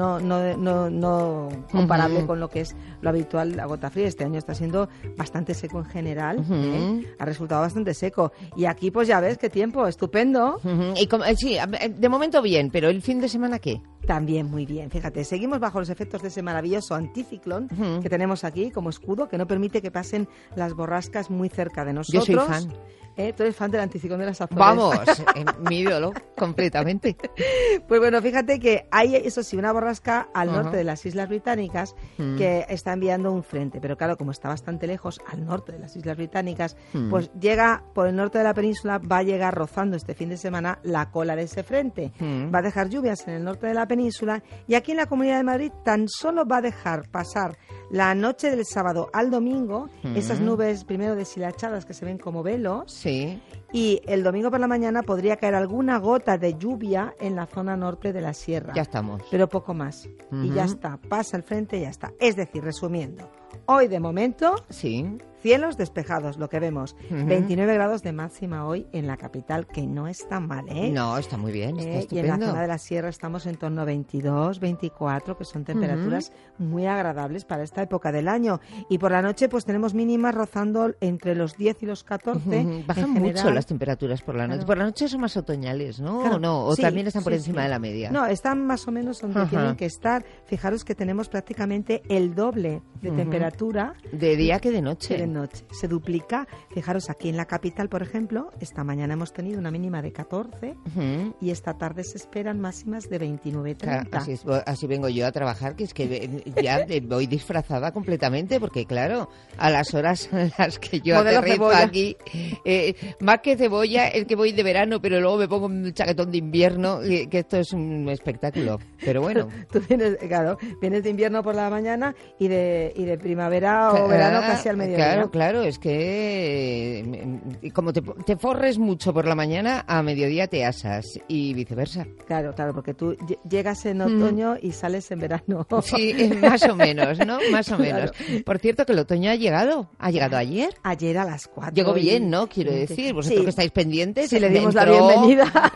no comparable con lo que es lo habitual, la gota fría. Este año está siendo bastante seco en general, ha resultado bastante seco. Y aquí, pues ya ves, qué tiempo, estupendo.
Y sí, de momento bien, pero ¿el fin de semana qué?
También muy bien, fíjate, seguimos bajo los efectos de ese maravilloso anticiclón que tenemos aquí como escudo, que no permite que pasen las borrascas muy cerca de nosotros.
Yo soy fan.
Tú eres fan del anticiclón de las Azores.
Vamos, mi ídolo, completamente.
Pues bueno, fíjate que hay, eso sí, una borrasca al
Ajá.
norte de las Islas Británicas que está enviando un frente, pero claro, como está bastante lejos al norte de las Islas Británicas, pues llega por el norte de la península, va a llegar rozando este fin de semana la cola de ese frente. Va a dejar lluvias en el norte de la península y aquí en la Comunidad de Madrid tan solo va a dejar pasar la noche del sábado al domingo esas nubes primero deshilachadas que se ven como velos.
Sí.
Y el domingo por la mañana podría caer alguna gota de lluvia en la zona norte de la sierra.
Ya estamos.
Pero poco más. Y ya está. Pasa el frente y ya está. Es decir, resumiendo, hoy de momento, cielos despejados, lo que vemos. 29 grados de máxima hoy en la capital, que no está mal, ¿eh?
No, está muy bien, está
Y en
estupendo.
la zona de la sierra estamos en torno a 22, 24, que son temperaturas muy agradables para esta época del año. Y por la noche pues tenemos mínimas rozando entre los 10 y los 14.
Bajan
en
mucho
general.
las temperaturas por la noche.
Claro.
Por la noche son más otoñales, ¿no?
Claro,
¿O no? ¿O
sí,
también están por
sí,
encima
sí.
de la media?
No, están más o menos donde
Ajá.
tienen que estar. Fijaros que tenemos prácticamente el doble de temperatura.
De día que de noche.
Se duplica. Fijaros, aquí en la capital, por ejemplo, esta mañana hemos tenido una mínima de 14 y esta tarde se esperan máximas de 29, 30.
Claro, así vengo yo a trabajar, que es que ya voy disfrazada completamente, porque claro, a las horas en las que yo
Modelo
aterrizo
cebolla.
aquí, más que cebolla, es que voy de verano, pero luego me pongo un chaquetón de invierno, que esto es un espectáculo. Pero bueno.
Tú vienes, claro, vienes de invierno por la mañana y de primavera o verano casi al mediodía.
Claro, es que como te forres mucho por la mañana, a mediodía te asas y viceversa.
Claro, porque tú llegas en otoño y sales en verano.
Sí, más o menos, ¿no? Más o menos.
Claro.
Por cierto, que el otoño ha llegado. ¿Ha llegado ayer?
Ayer a las 4.
Llegó bien, ¿no? Quiero decir, vosotros que estáis pendientes.
Sí, le dimos la
entró
bienvenida.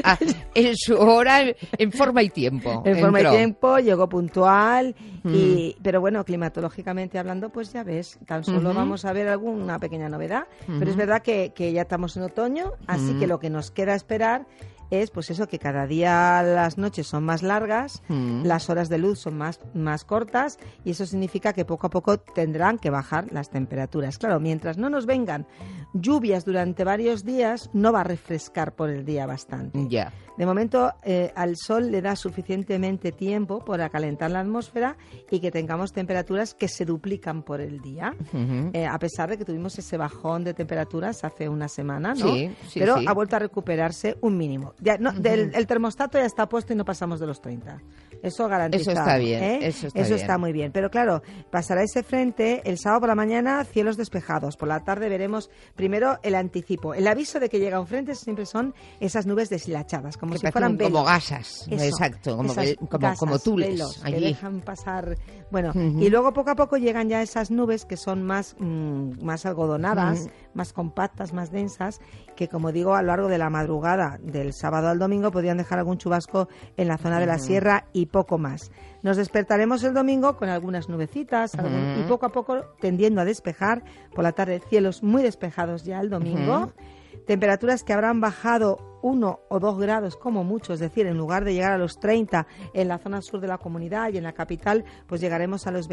En su hora, en forma y tiempo.
En forma y
entró.
tiempo, llegó puntual, pero bueno, climatológicamente hablando, pues ya ves, tan solo vamos a ver alguna pequeña novedad, pero es verdad que ya estamos en otoño, así que lo que nos queda esperar es pues eso, que cada día las noches son más largas, las horas de luz son más cortas y eso significa que poco a poco tendrán que bajar las temperaturas. Claro, mientras no nos vengan lluvias durante varios días, no va a refrescar por el día bastante.
Ya.
De momento, al sol le da suficientemente tiempo para calentar la atmósfera y que tengamos temperaturas que se duplican por el día, a pesar de que tuvimos ese bajón de temperaturas hace una semana, ¿no?
Sí,
pero
sí.
ha vuelto a recuperarse un mínimo. Ya, no, el termostato ya está puesto y no pasamos de los 30. Eso garantizado.
Eso está bien,
¿eh?
eso
Eso
bien.
está muy bien. Pero claro, pasará ese frente el sábado por la mañana, cielos despejados. Por la tarde veremos primero el anticipo. El aviso de que llega un frente siempre son esas nubes deshilachadas, como
Que
si fueran
parecen como
velos.
gasas,
Eso,
exacto, como
esas gasas,
como tules
velos que
allí.
dejan pasar. Bueno, y luego poco a poco llegan ya esas nubes que son más algodonadas, más compactas, más densas, que como digo, a lo largo de la madrugada del sábado al domingo podrían dejar algún chubasco en la zona de la sierra y poco más. Nos despertaremos el domingo con algunas nubecitas y poco a poco tendiendo a despejar. Por la tarde cielos muy despejados ya el domingo. Temperaturas que habrán bajado 1 o 2 grados como mucho, es decir, en lugar de llegar a los 30 en la zona sur de la comunidad y en la capital, pues llegaremos a los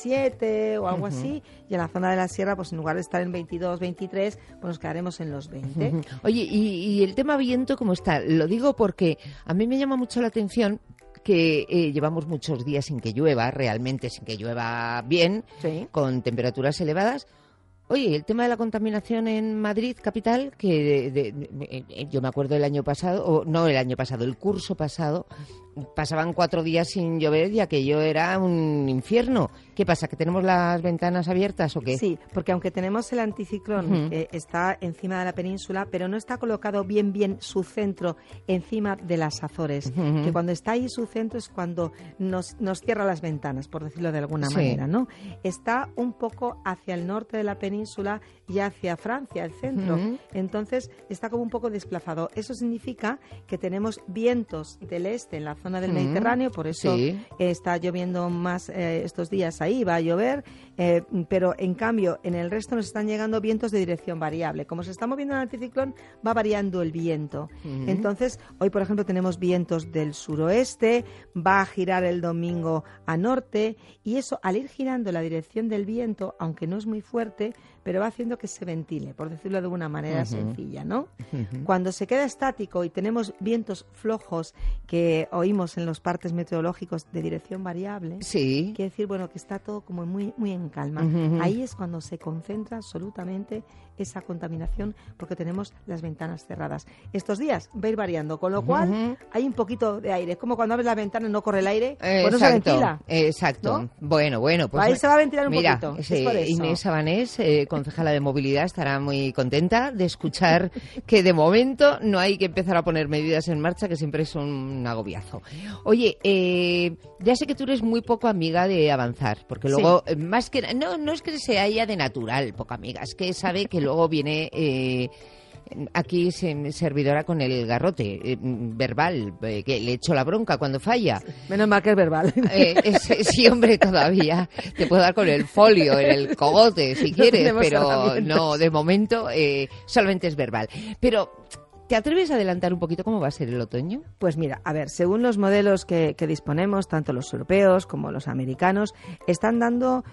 27 o algo así, y en la zona de la sierra, pues en lugar de estar en 22, 23, pues nos quedaremos en los 20.
Oye, y el tema viento, ¿cómo está? Lo digo porque a mí me llama mucho la atención que llevamos muchos días sin que llueva, realmente sin que llueva bien, con temperaturas elevadas. Oye, el tema de la contaminación en Madrid, capital, que yo me acuerdo el año pasado, o no el año pasado, el curso pasado, pasaban 4 días sin llover y aquello era un infierno. ¿Qué pasa? ¿Que tenemos las ventanas abiertas o qué?
Sí, porque aunque tenemos el anticiclón que está encima de la península, pero no está colocado bien su centro encima de las Azores, que cuando está ahí su centro es cuando nos cierra las ventanas, por decirlo de alguna manera, ¿no? Está un poco hacia el norte de la península y hacia Francia, el centro. Entonces está como un poco desplazado. Eso significa que tenemos vientos del este en la zona del Mediterráneo, por eso está lloviendo más estos días ahí, va a llover, pero en cambio en el resto nos están llegando vientos de dirección variable. Como se está moviendo el anticiclón, va variando el viento. Entonces, hoy por ejemplo tenemos vientos del suroeste, va a girar el domingo a norte, y eso al ir girando la dirección del viento, aunque no es muy fuerte, pero va haciendo que se ventile, por decirlo de una manera sencilla, ¿no? Cuando se queda estático y tenemos vientos flojos que oímos en los partes meteorológicos de dirección variable, quiere decir, bueno, que está todo como muy en calma. Ahí es cuando se concentra absolutamente esa contaminación, porque tenemos las ventanas cerradas. Estos días va a ir variando, con lo cual hay un poquito de aire. Es como cuando abres la ventana y no corre el aire, pues no se ventila.
Exacto. ¿No? Bueno, pues
ahí se va a ventilar un poquito.
Es por eso. Inés Sabanés, concejala de movilidad, estará muy contenta de escuchar que de momento no hay que empezar a poner medidas en marcha, que siempre es un agobiazo. Oye, ya sé que tú eres muy poco amiga de avanzar, porque luego, más que no es que sea ella de natural poco amiga, es que sabe que luego viene aquí servidora con el garrote verbal, que le echo la bronca cuando falla.
Menos mal que es verbal.
Sí, hombre, todavía te puedo dar con el folio en el cogote si quieres, pero no, de momento solamente es verbal. Pero ¿te atreves a adelantar un poquito cómo va a ser el otoño?
Pues mira, a ver, según los modelos que disponemos, tanto los europeos como los americanos, están dando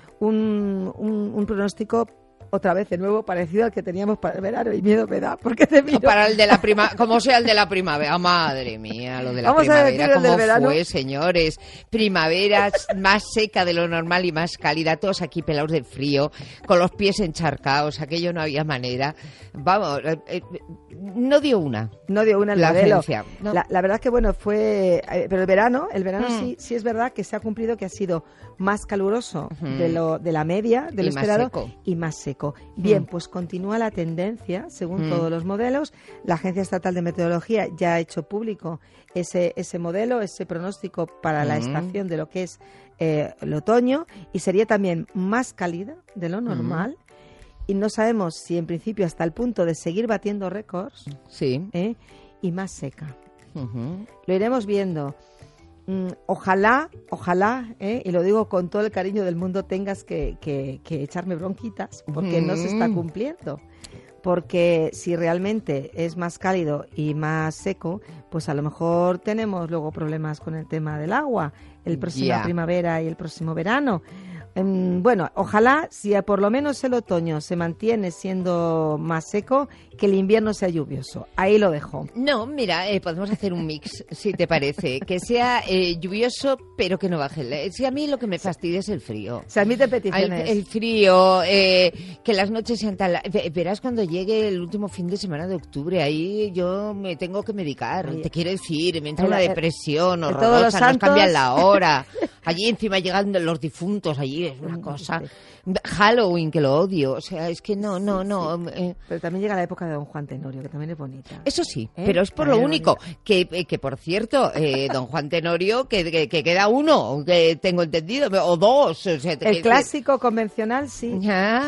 un pronóstico otra vez de nuevo parecido al que teníamos para el verano, y miedo me da, porque te miro.
Para el de la como sea el de la primavera, madre mía, lo de la primavera, ¿cómo fue, señores? Primavera más seca de lo normal y más cálida, todos aquí pelados de frío, con los pies encharcados, aquello no había manera. Vamos, no dio una.
No dio una el
la
modelo.
agencia, ¿no?
La verdad que bueno, fue... Pero el verano sí es verdad que se ha cumplido, que ha sido más caluroso de la media, de lo esperado, y más seco. Bien, pues continúa la tendencia, según todos los modelos. La Agencia Estatal de Meteorología ya ha hecho público ese modelo, ese pronóstico para la estación de lo que es el otoño, y sería también más cálida de lo normal. Y no sabemos si en principio hasta el punto de seguir batiendo récords, y más seca. Lo iremos viendo. Ojalá, y lo digo con todo el cariño del mundo, tengas que echarme bronquitas, porque no se está cumpliendo. Porque si realmente es más cálido y más seco, pues a lo mejor tenemos luego problemas con el tema del agua, el próxima primavera y el próximo verano. Bueno, ojalá, si por lo menos el otoño se mantiene siendo más seco, que el invierno sea lluvioso. Ahí lo dejo.
No, mira, podemos hacer un mix, si te parece. Que sea lluvioso, pero que no baje. Si a mí lo que me fastidia es el frío.
Se admiten peticiones.
El frío, que las noches sean tan... Verás cuando llegue el último fin de semana de octubre, ahí yo me tengo que medicar. Te quiero decir, me entra una depresión horrorosa, nos cambian la hora. Allí encima llegan los difuntos, allí es una cosa... Halloween, que lo odio, o sea, es que no.
Pero también llega la época de Don Juan Tenorio, que también es bonita.
Eso sí, pero es por lo único, que por cierto, Don Juan Tenorio, que queda uno, que tengo entendido, o dos. O sea,
el clásico convencional, sí.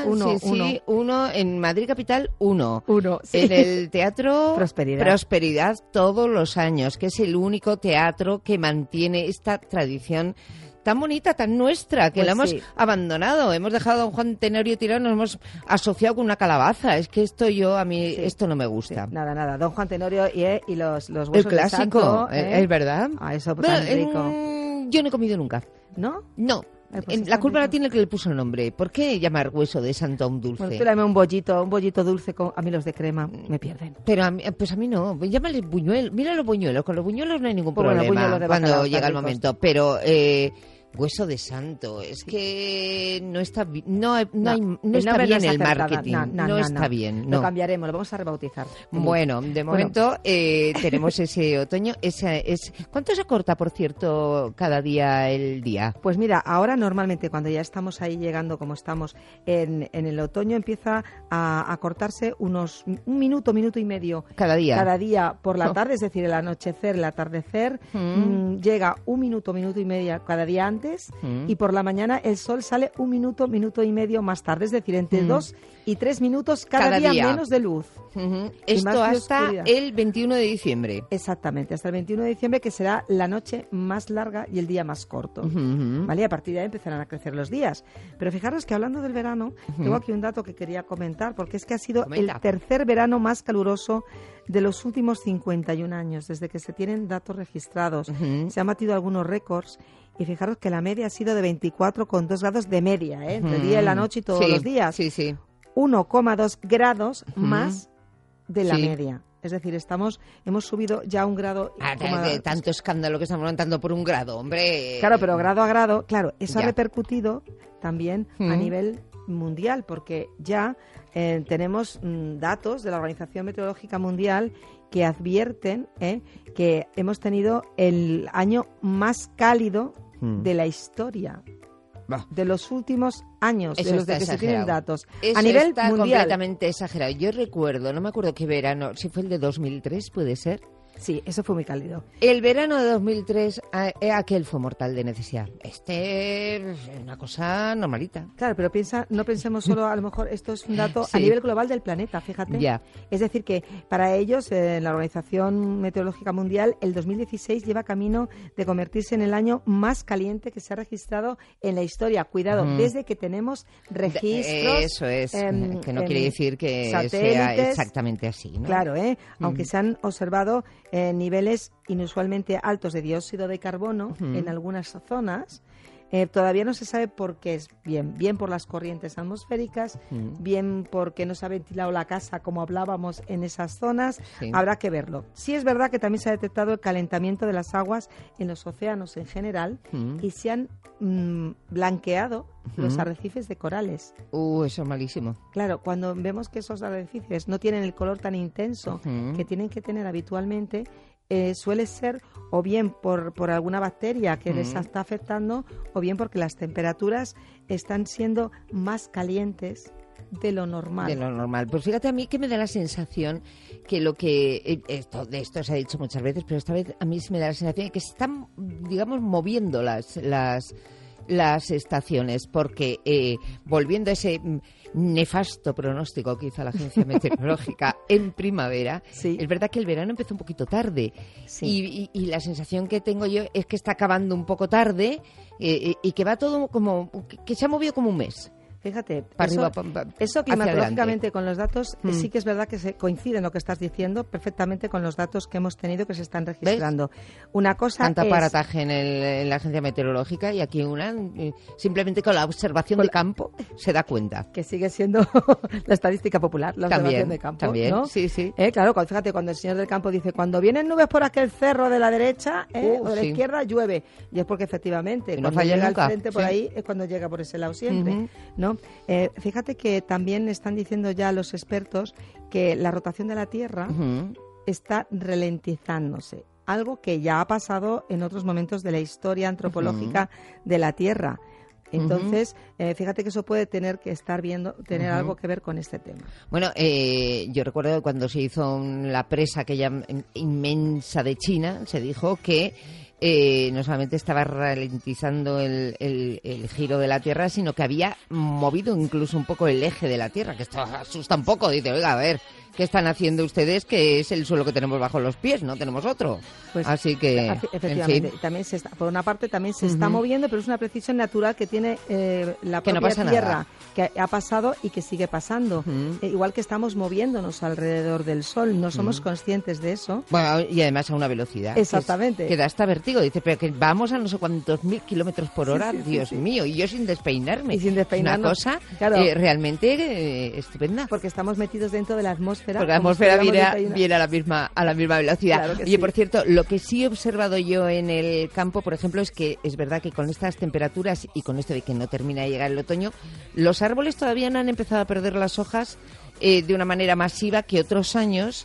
Uno en Madrid Capital, uno.
Sí.
En el Teatro
Prosperidad
todos los años, que es el único teatro que mantiene esta tradición tan bonita, tan nuestra, que la hemos abandonado. Hemos dejado a Don Juan Tenorio tirado, nos hemos asociado con una calabaza. Es que a mí esto no me gusta.
Nada. Don Juan Tenorio y los huesos
el clásico,
de santo,
es verdad.
Eso tan rico.
Yo no he comido nunca.
¿No?
No.
Pues
la culpa la tiene el que le puso el nombre. ¿Por qué llamar hueso de santo a un dulce?
Bueno, tú dame un bollito dulce, a mí los de crema me pierden.
Pero a mí no, llámale buñuelos. Mira los buñuelos, con los buñuelos no hay ningún problema
bueno,
cuando llega el momento. Pero Hueso de santo, es que no está no está bien el marketing, no está bien.
Lo cambiaremos, lo vamos a rebautizar.
Bueno, de momento tenemos ese otoño. ¿Cuánto se acorta, por cierto, cada día el día?
Pues mira, ahora normalmente cuando ya estamos ahí llegando, como estamos en el otoño, empieza a cortarse unos un minuto y medio
cada día
por la tarde, es decir, el anochecer, el atardecer, llega un minuto y medio cada día antes, y por la mañana el sol sale un minuto y medio más tarde, es decir, entre 2 y 3 minutos cada día menos de luz.
Esto hasta el 21 de diciembre.
Exactamente, hasta el 21 de diciembre, que será la noche más larga y el día más corto. ¿Vale? Y a partir de ahí empezarán a crecer los días. Pero fijaros que hablando del verano, tengo aquí un dato que quería comentar, porque es que ha sido el tercer verano más caluroso de los últimos 51 años, desde que se tienen datos registrados. Se han batido algunos récords. Y fijaros que la media ha sido de 24,2 grados de media, entre el día y la noche y todos los días. 1,2 grados más de la media. Es decir, hemos subido ya un grado.
De tanto escándalo que estamos levantando por un grado, hombre.
Claro, pero grado a grado, claro, eso ha repercutido también a nivel mundial, porque ya tenemos datos de la Organización Meteorológica Mundial que advierten que hemos tenido el año más cálido de la historia. De los últimos años,
eso
de los de que
exagerado.
Se tienen datos.
Eso
a nivel
está
mundial.
Completamente exagerado. Yo recuerdo, no me acuerdo qué verano, si fue el de 2003, ¿puede ser?
Sí, eso fue muy cálido.
El verano de 2003, aquel fue mortal de necesidad. Es una cosa normalita.
Claro, pero no pensemos solo, a lo mejor esto es un dato a nivel global del planeta, fíjate.
Ya.
Es decir, que para ellos, en la Organización Meteorológica Mundial, el 2016 lleva camino de convertirse en el año más caliente que se ha registrado en la historia. Cuidado, desde que tenemos registros.
Eso es, que no quiere decir que
satélites,
sea exactamente así, ¿no?
Claro, aunque se han observado niveles inusualmente altos de dióxido de carbono en algunas zonas, todavía no se sabe por qué es bien por las corrientes atmosféricas, bien porque no se ha ventilado la casa como hablábamos en esas zonas, habrá que verlo. Sí es verdad que también se ha detectado el calentamiento de las aguas en los océanos en general y se han blanqueado los arrecifes de corales.
Eso es malísimo.
Claro, cuando vemos que esos arrecifes no tienen el color tan intenso que tienen que tener habitualmente, suele ser o bien por alguna bacteria que les está afectando, o bien porque las temperaturas están siendo más calientes de lo normal.
De lo normal. Pues fíjate, a mí que me da la sensación que de esto se ha dicho muchas veces, pero esta vez a mí me da la sensación de que se están, digamos, moviendo las estaciones, porque volviendo a ese nefasto pronóstico que hizo la Agencia Meteorológica en primavera, es verdad que el verano empezó un poquito tarde y la sensación que tengo yo es que está acabando un poco tarde y que va todo como que se ha movido como un mes.
Fíjate,
eso
climatológicamente con los datos sí que es verdad que se coincide en lo que estás diciendo perfectamente con los datos que hemos tenido que se están registrando. ¿Ves? Una cosa
Tanta parataje en la Agencia Meteorológica y aquí simplemente con la observación de campo se da cuenta.
Que sigue siendo la estadística popular, la observación de campo.
También,
¿no?
Sí.
Claro, fíjate, cuando el señor del campo dice, cuando vienen nubes por aquel cerro de la derecha o de la izquierda, llueve. Y es porque efectivamente cuando llega al frente por ahí es cuando llega por ese lado siempre, ¿no? Fíjate que también están diciendo ya los expertos que la rotación de la Tierra está ralentizándose, algo que ya ha pasado en otros momentos de la historia antropológica de la Tierra. Entonces, fíjate que eso puede tener algo que ver con este tema.
Bueno, yo recuerdo cuando se hizo la presa aquella inmensa de China, se dijo que no solamente estaba ralentizando el giro de la Tierra, sino que había movido incluso un poco el eje de la Tierra, que esto asusta un poco. Dice, oiga, a ver, ¿qué están haciendo ustedes? Que es el suelo que tenemos bajo los pies, no tenemos otro. Pues, así que,
efectivamente,
en fin.
también por una parte también se está moviendo, pero es una precisión natural que tiene la propia Tierra,
nada.
Que ha pasado y que sigue pasando. Igual que estamos moviéndonos alrededor del Sol, no somos conscientes de eso.
Bueno, y además a una velocidad.
Exactamente.
Que da hasta vertigüe. contigo. Dice, pero que vamos a no sé cuántos 1000 kilómetros por hora, Dios mío, y yo sin despeinarme.
Y sin despeinarnos.
Una cosa
Claro.
realmente estupenda.
Porque estamos metidos dentro de la atmósfera.
Porque la
como si
atmósfera
estuviéramos
viene a la misma velocidad.
Claro que
Oye,
sí.
por cierto, lo que sí he observado yo en el campo, por ejemplo, es que es verdad que con estas temperaturas y con esto de que no termina de llegar el otoño, los árboles todavía no han empezado a perder las hojas de una manera masiva que otros años.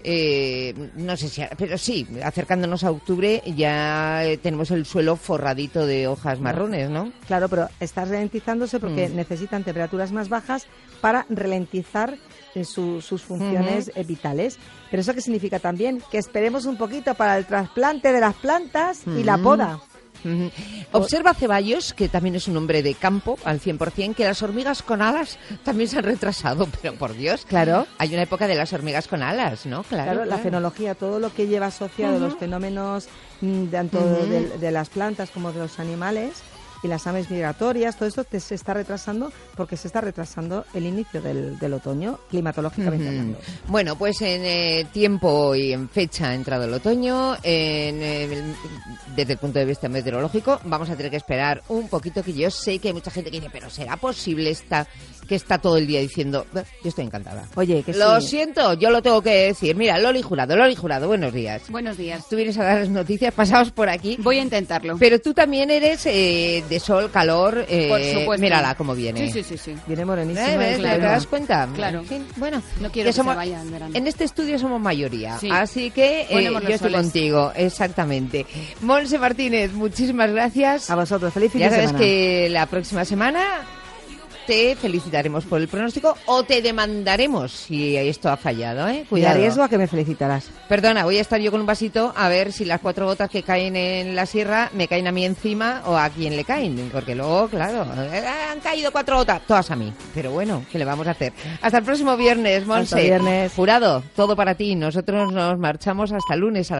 No sé si, pero sí, acercándonos a octubre ya tenemos el suelo forradito de hojas marrones, ¿no?
Claro, pero está ralentizándose porque necesitan temperaturas más bajas para ralentizar sus funciones vitales. Pero ¿eso qué significa también? Que esperemos un poquito para el trasplante de las plantas y la poda.
Observa Ceballos, que también es un hombre de campo al 100%, que las hormigas con alas también se han retrasado, pero por Dios,
claro,
hay una época de las hormigas con alas, ¿no?
Claro, la fenología, todo lo que lleva asociado los fenómenos tanto de las plantas como de los animales y las aves migratorias, todo esto se está retrasando porque se está retrasando el inicio del otoño, climatológicamente hablando.
Bueno, pues en tiempo y en fecha ha entrado el otoño, desde el punto de vista meteorológico, vamos a tener que esperar un poquito, que yo sé que hay mucha gente que dice, pero ¿será posible que está todo el día diciendo? Yo estoy encantada.
Oye, que
lo
sí.
siento, yo lo tengo que decir. Mira, Loli Jurado, buenos días.
Buenos días.
Tú vienes a dar las noticias, pasamos por aquí.
Voy a intentarlo.
Pero tú también eres de sol, calor.
Por supuesto.
Mírala cómo viene.
Sí.
Viene morenísima.
¿Ves?
Claro.
¿Te das cuenta?
Claro.
En fin, bueno,
No quiero que
somos,
se vaya en verano.
en este estudio somos mayoría,
Sí.
así que
Ponemos
yo
los
estoy
soles.
contigo, exactamente. Monse Martínez, muchísimas gracias.
A vosotros, feliz fin
Ya
de
sabes
semana.
que la próxima semana te felicitaremos por el pronóstico o te demandaremos si esto ha fallado, ¿eh?
Y
Cuidado.
arriesgo a que me felicitarás.
Perdona, voy a estar yo con un vasito a ver si las 4 gotas que caen en la sierra me caen a mí encima o a quien le caen, porque luego, claro, han caído 4 gotas, todas a mí. Pero bueno, ¿qué le vamos a hacer? Hasta el próximo viernes, Monse.
Hasta viernes.
Jurado, todo para ti. Nosotros nos marchamos hasta el lunes.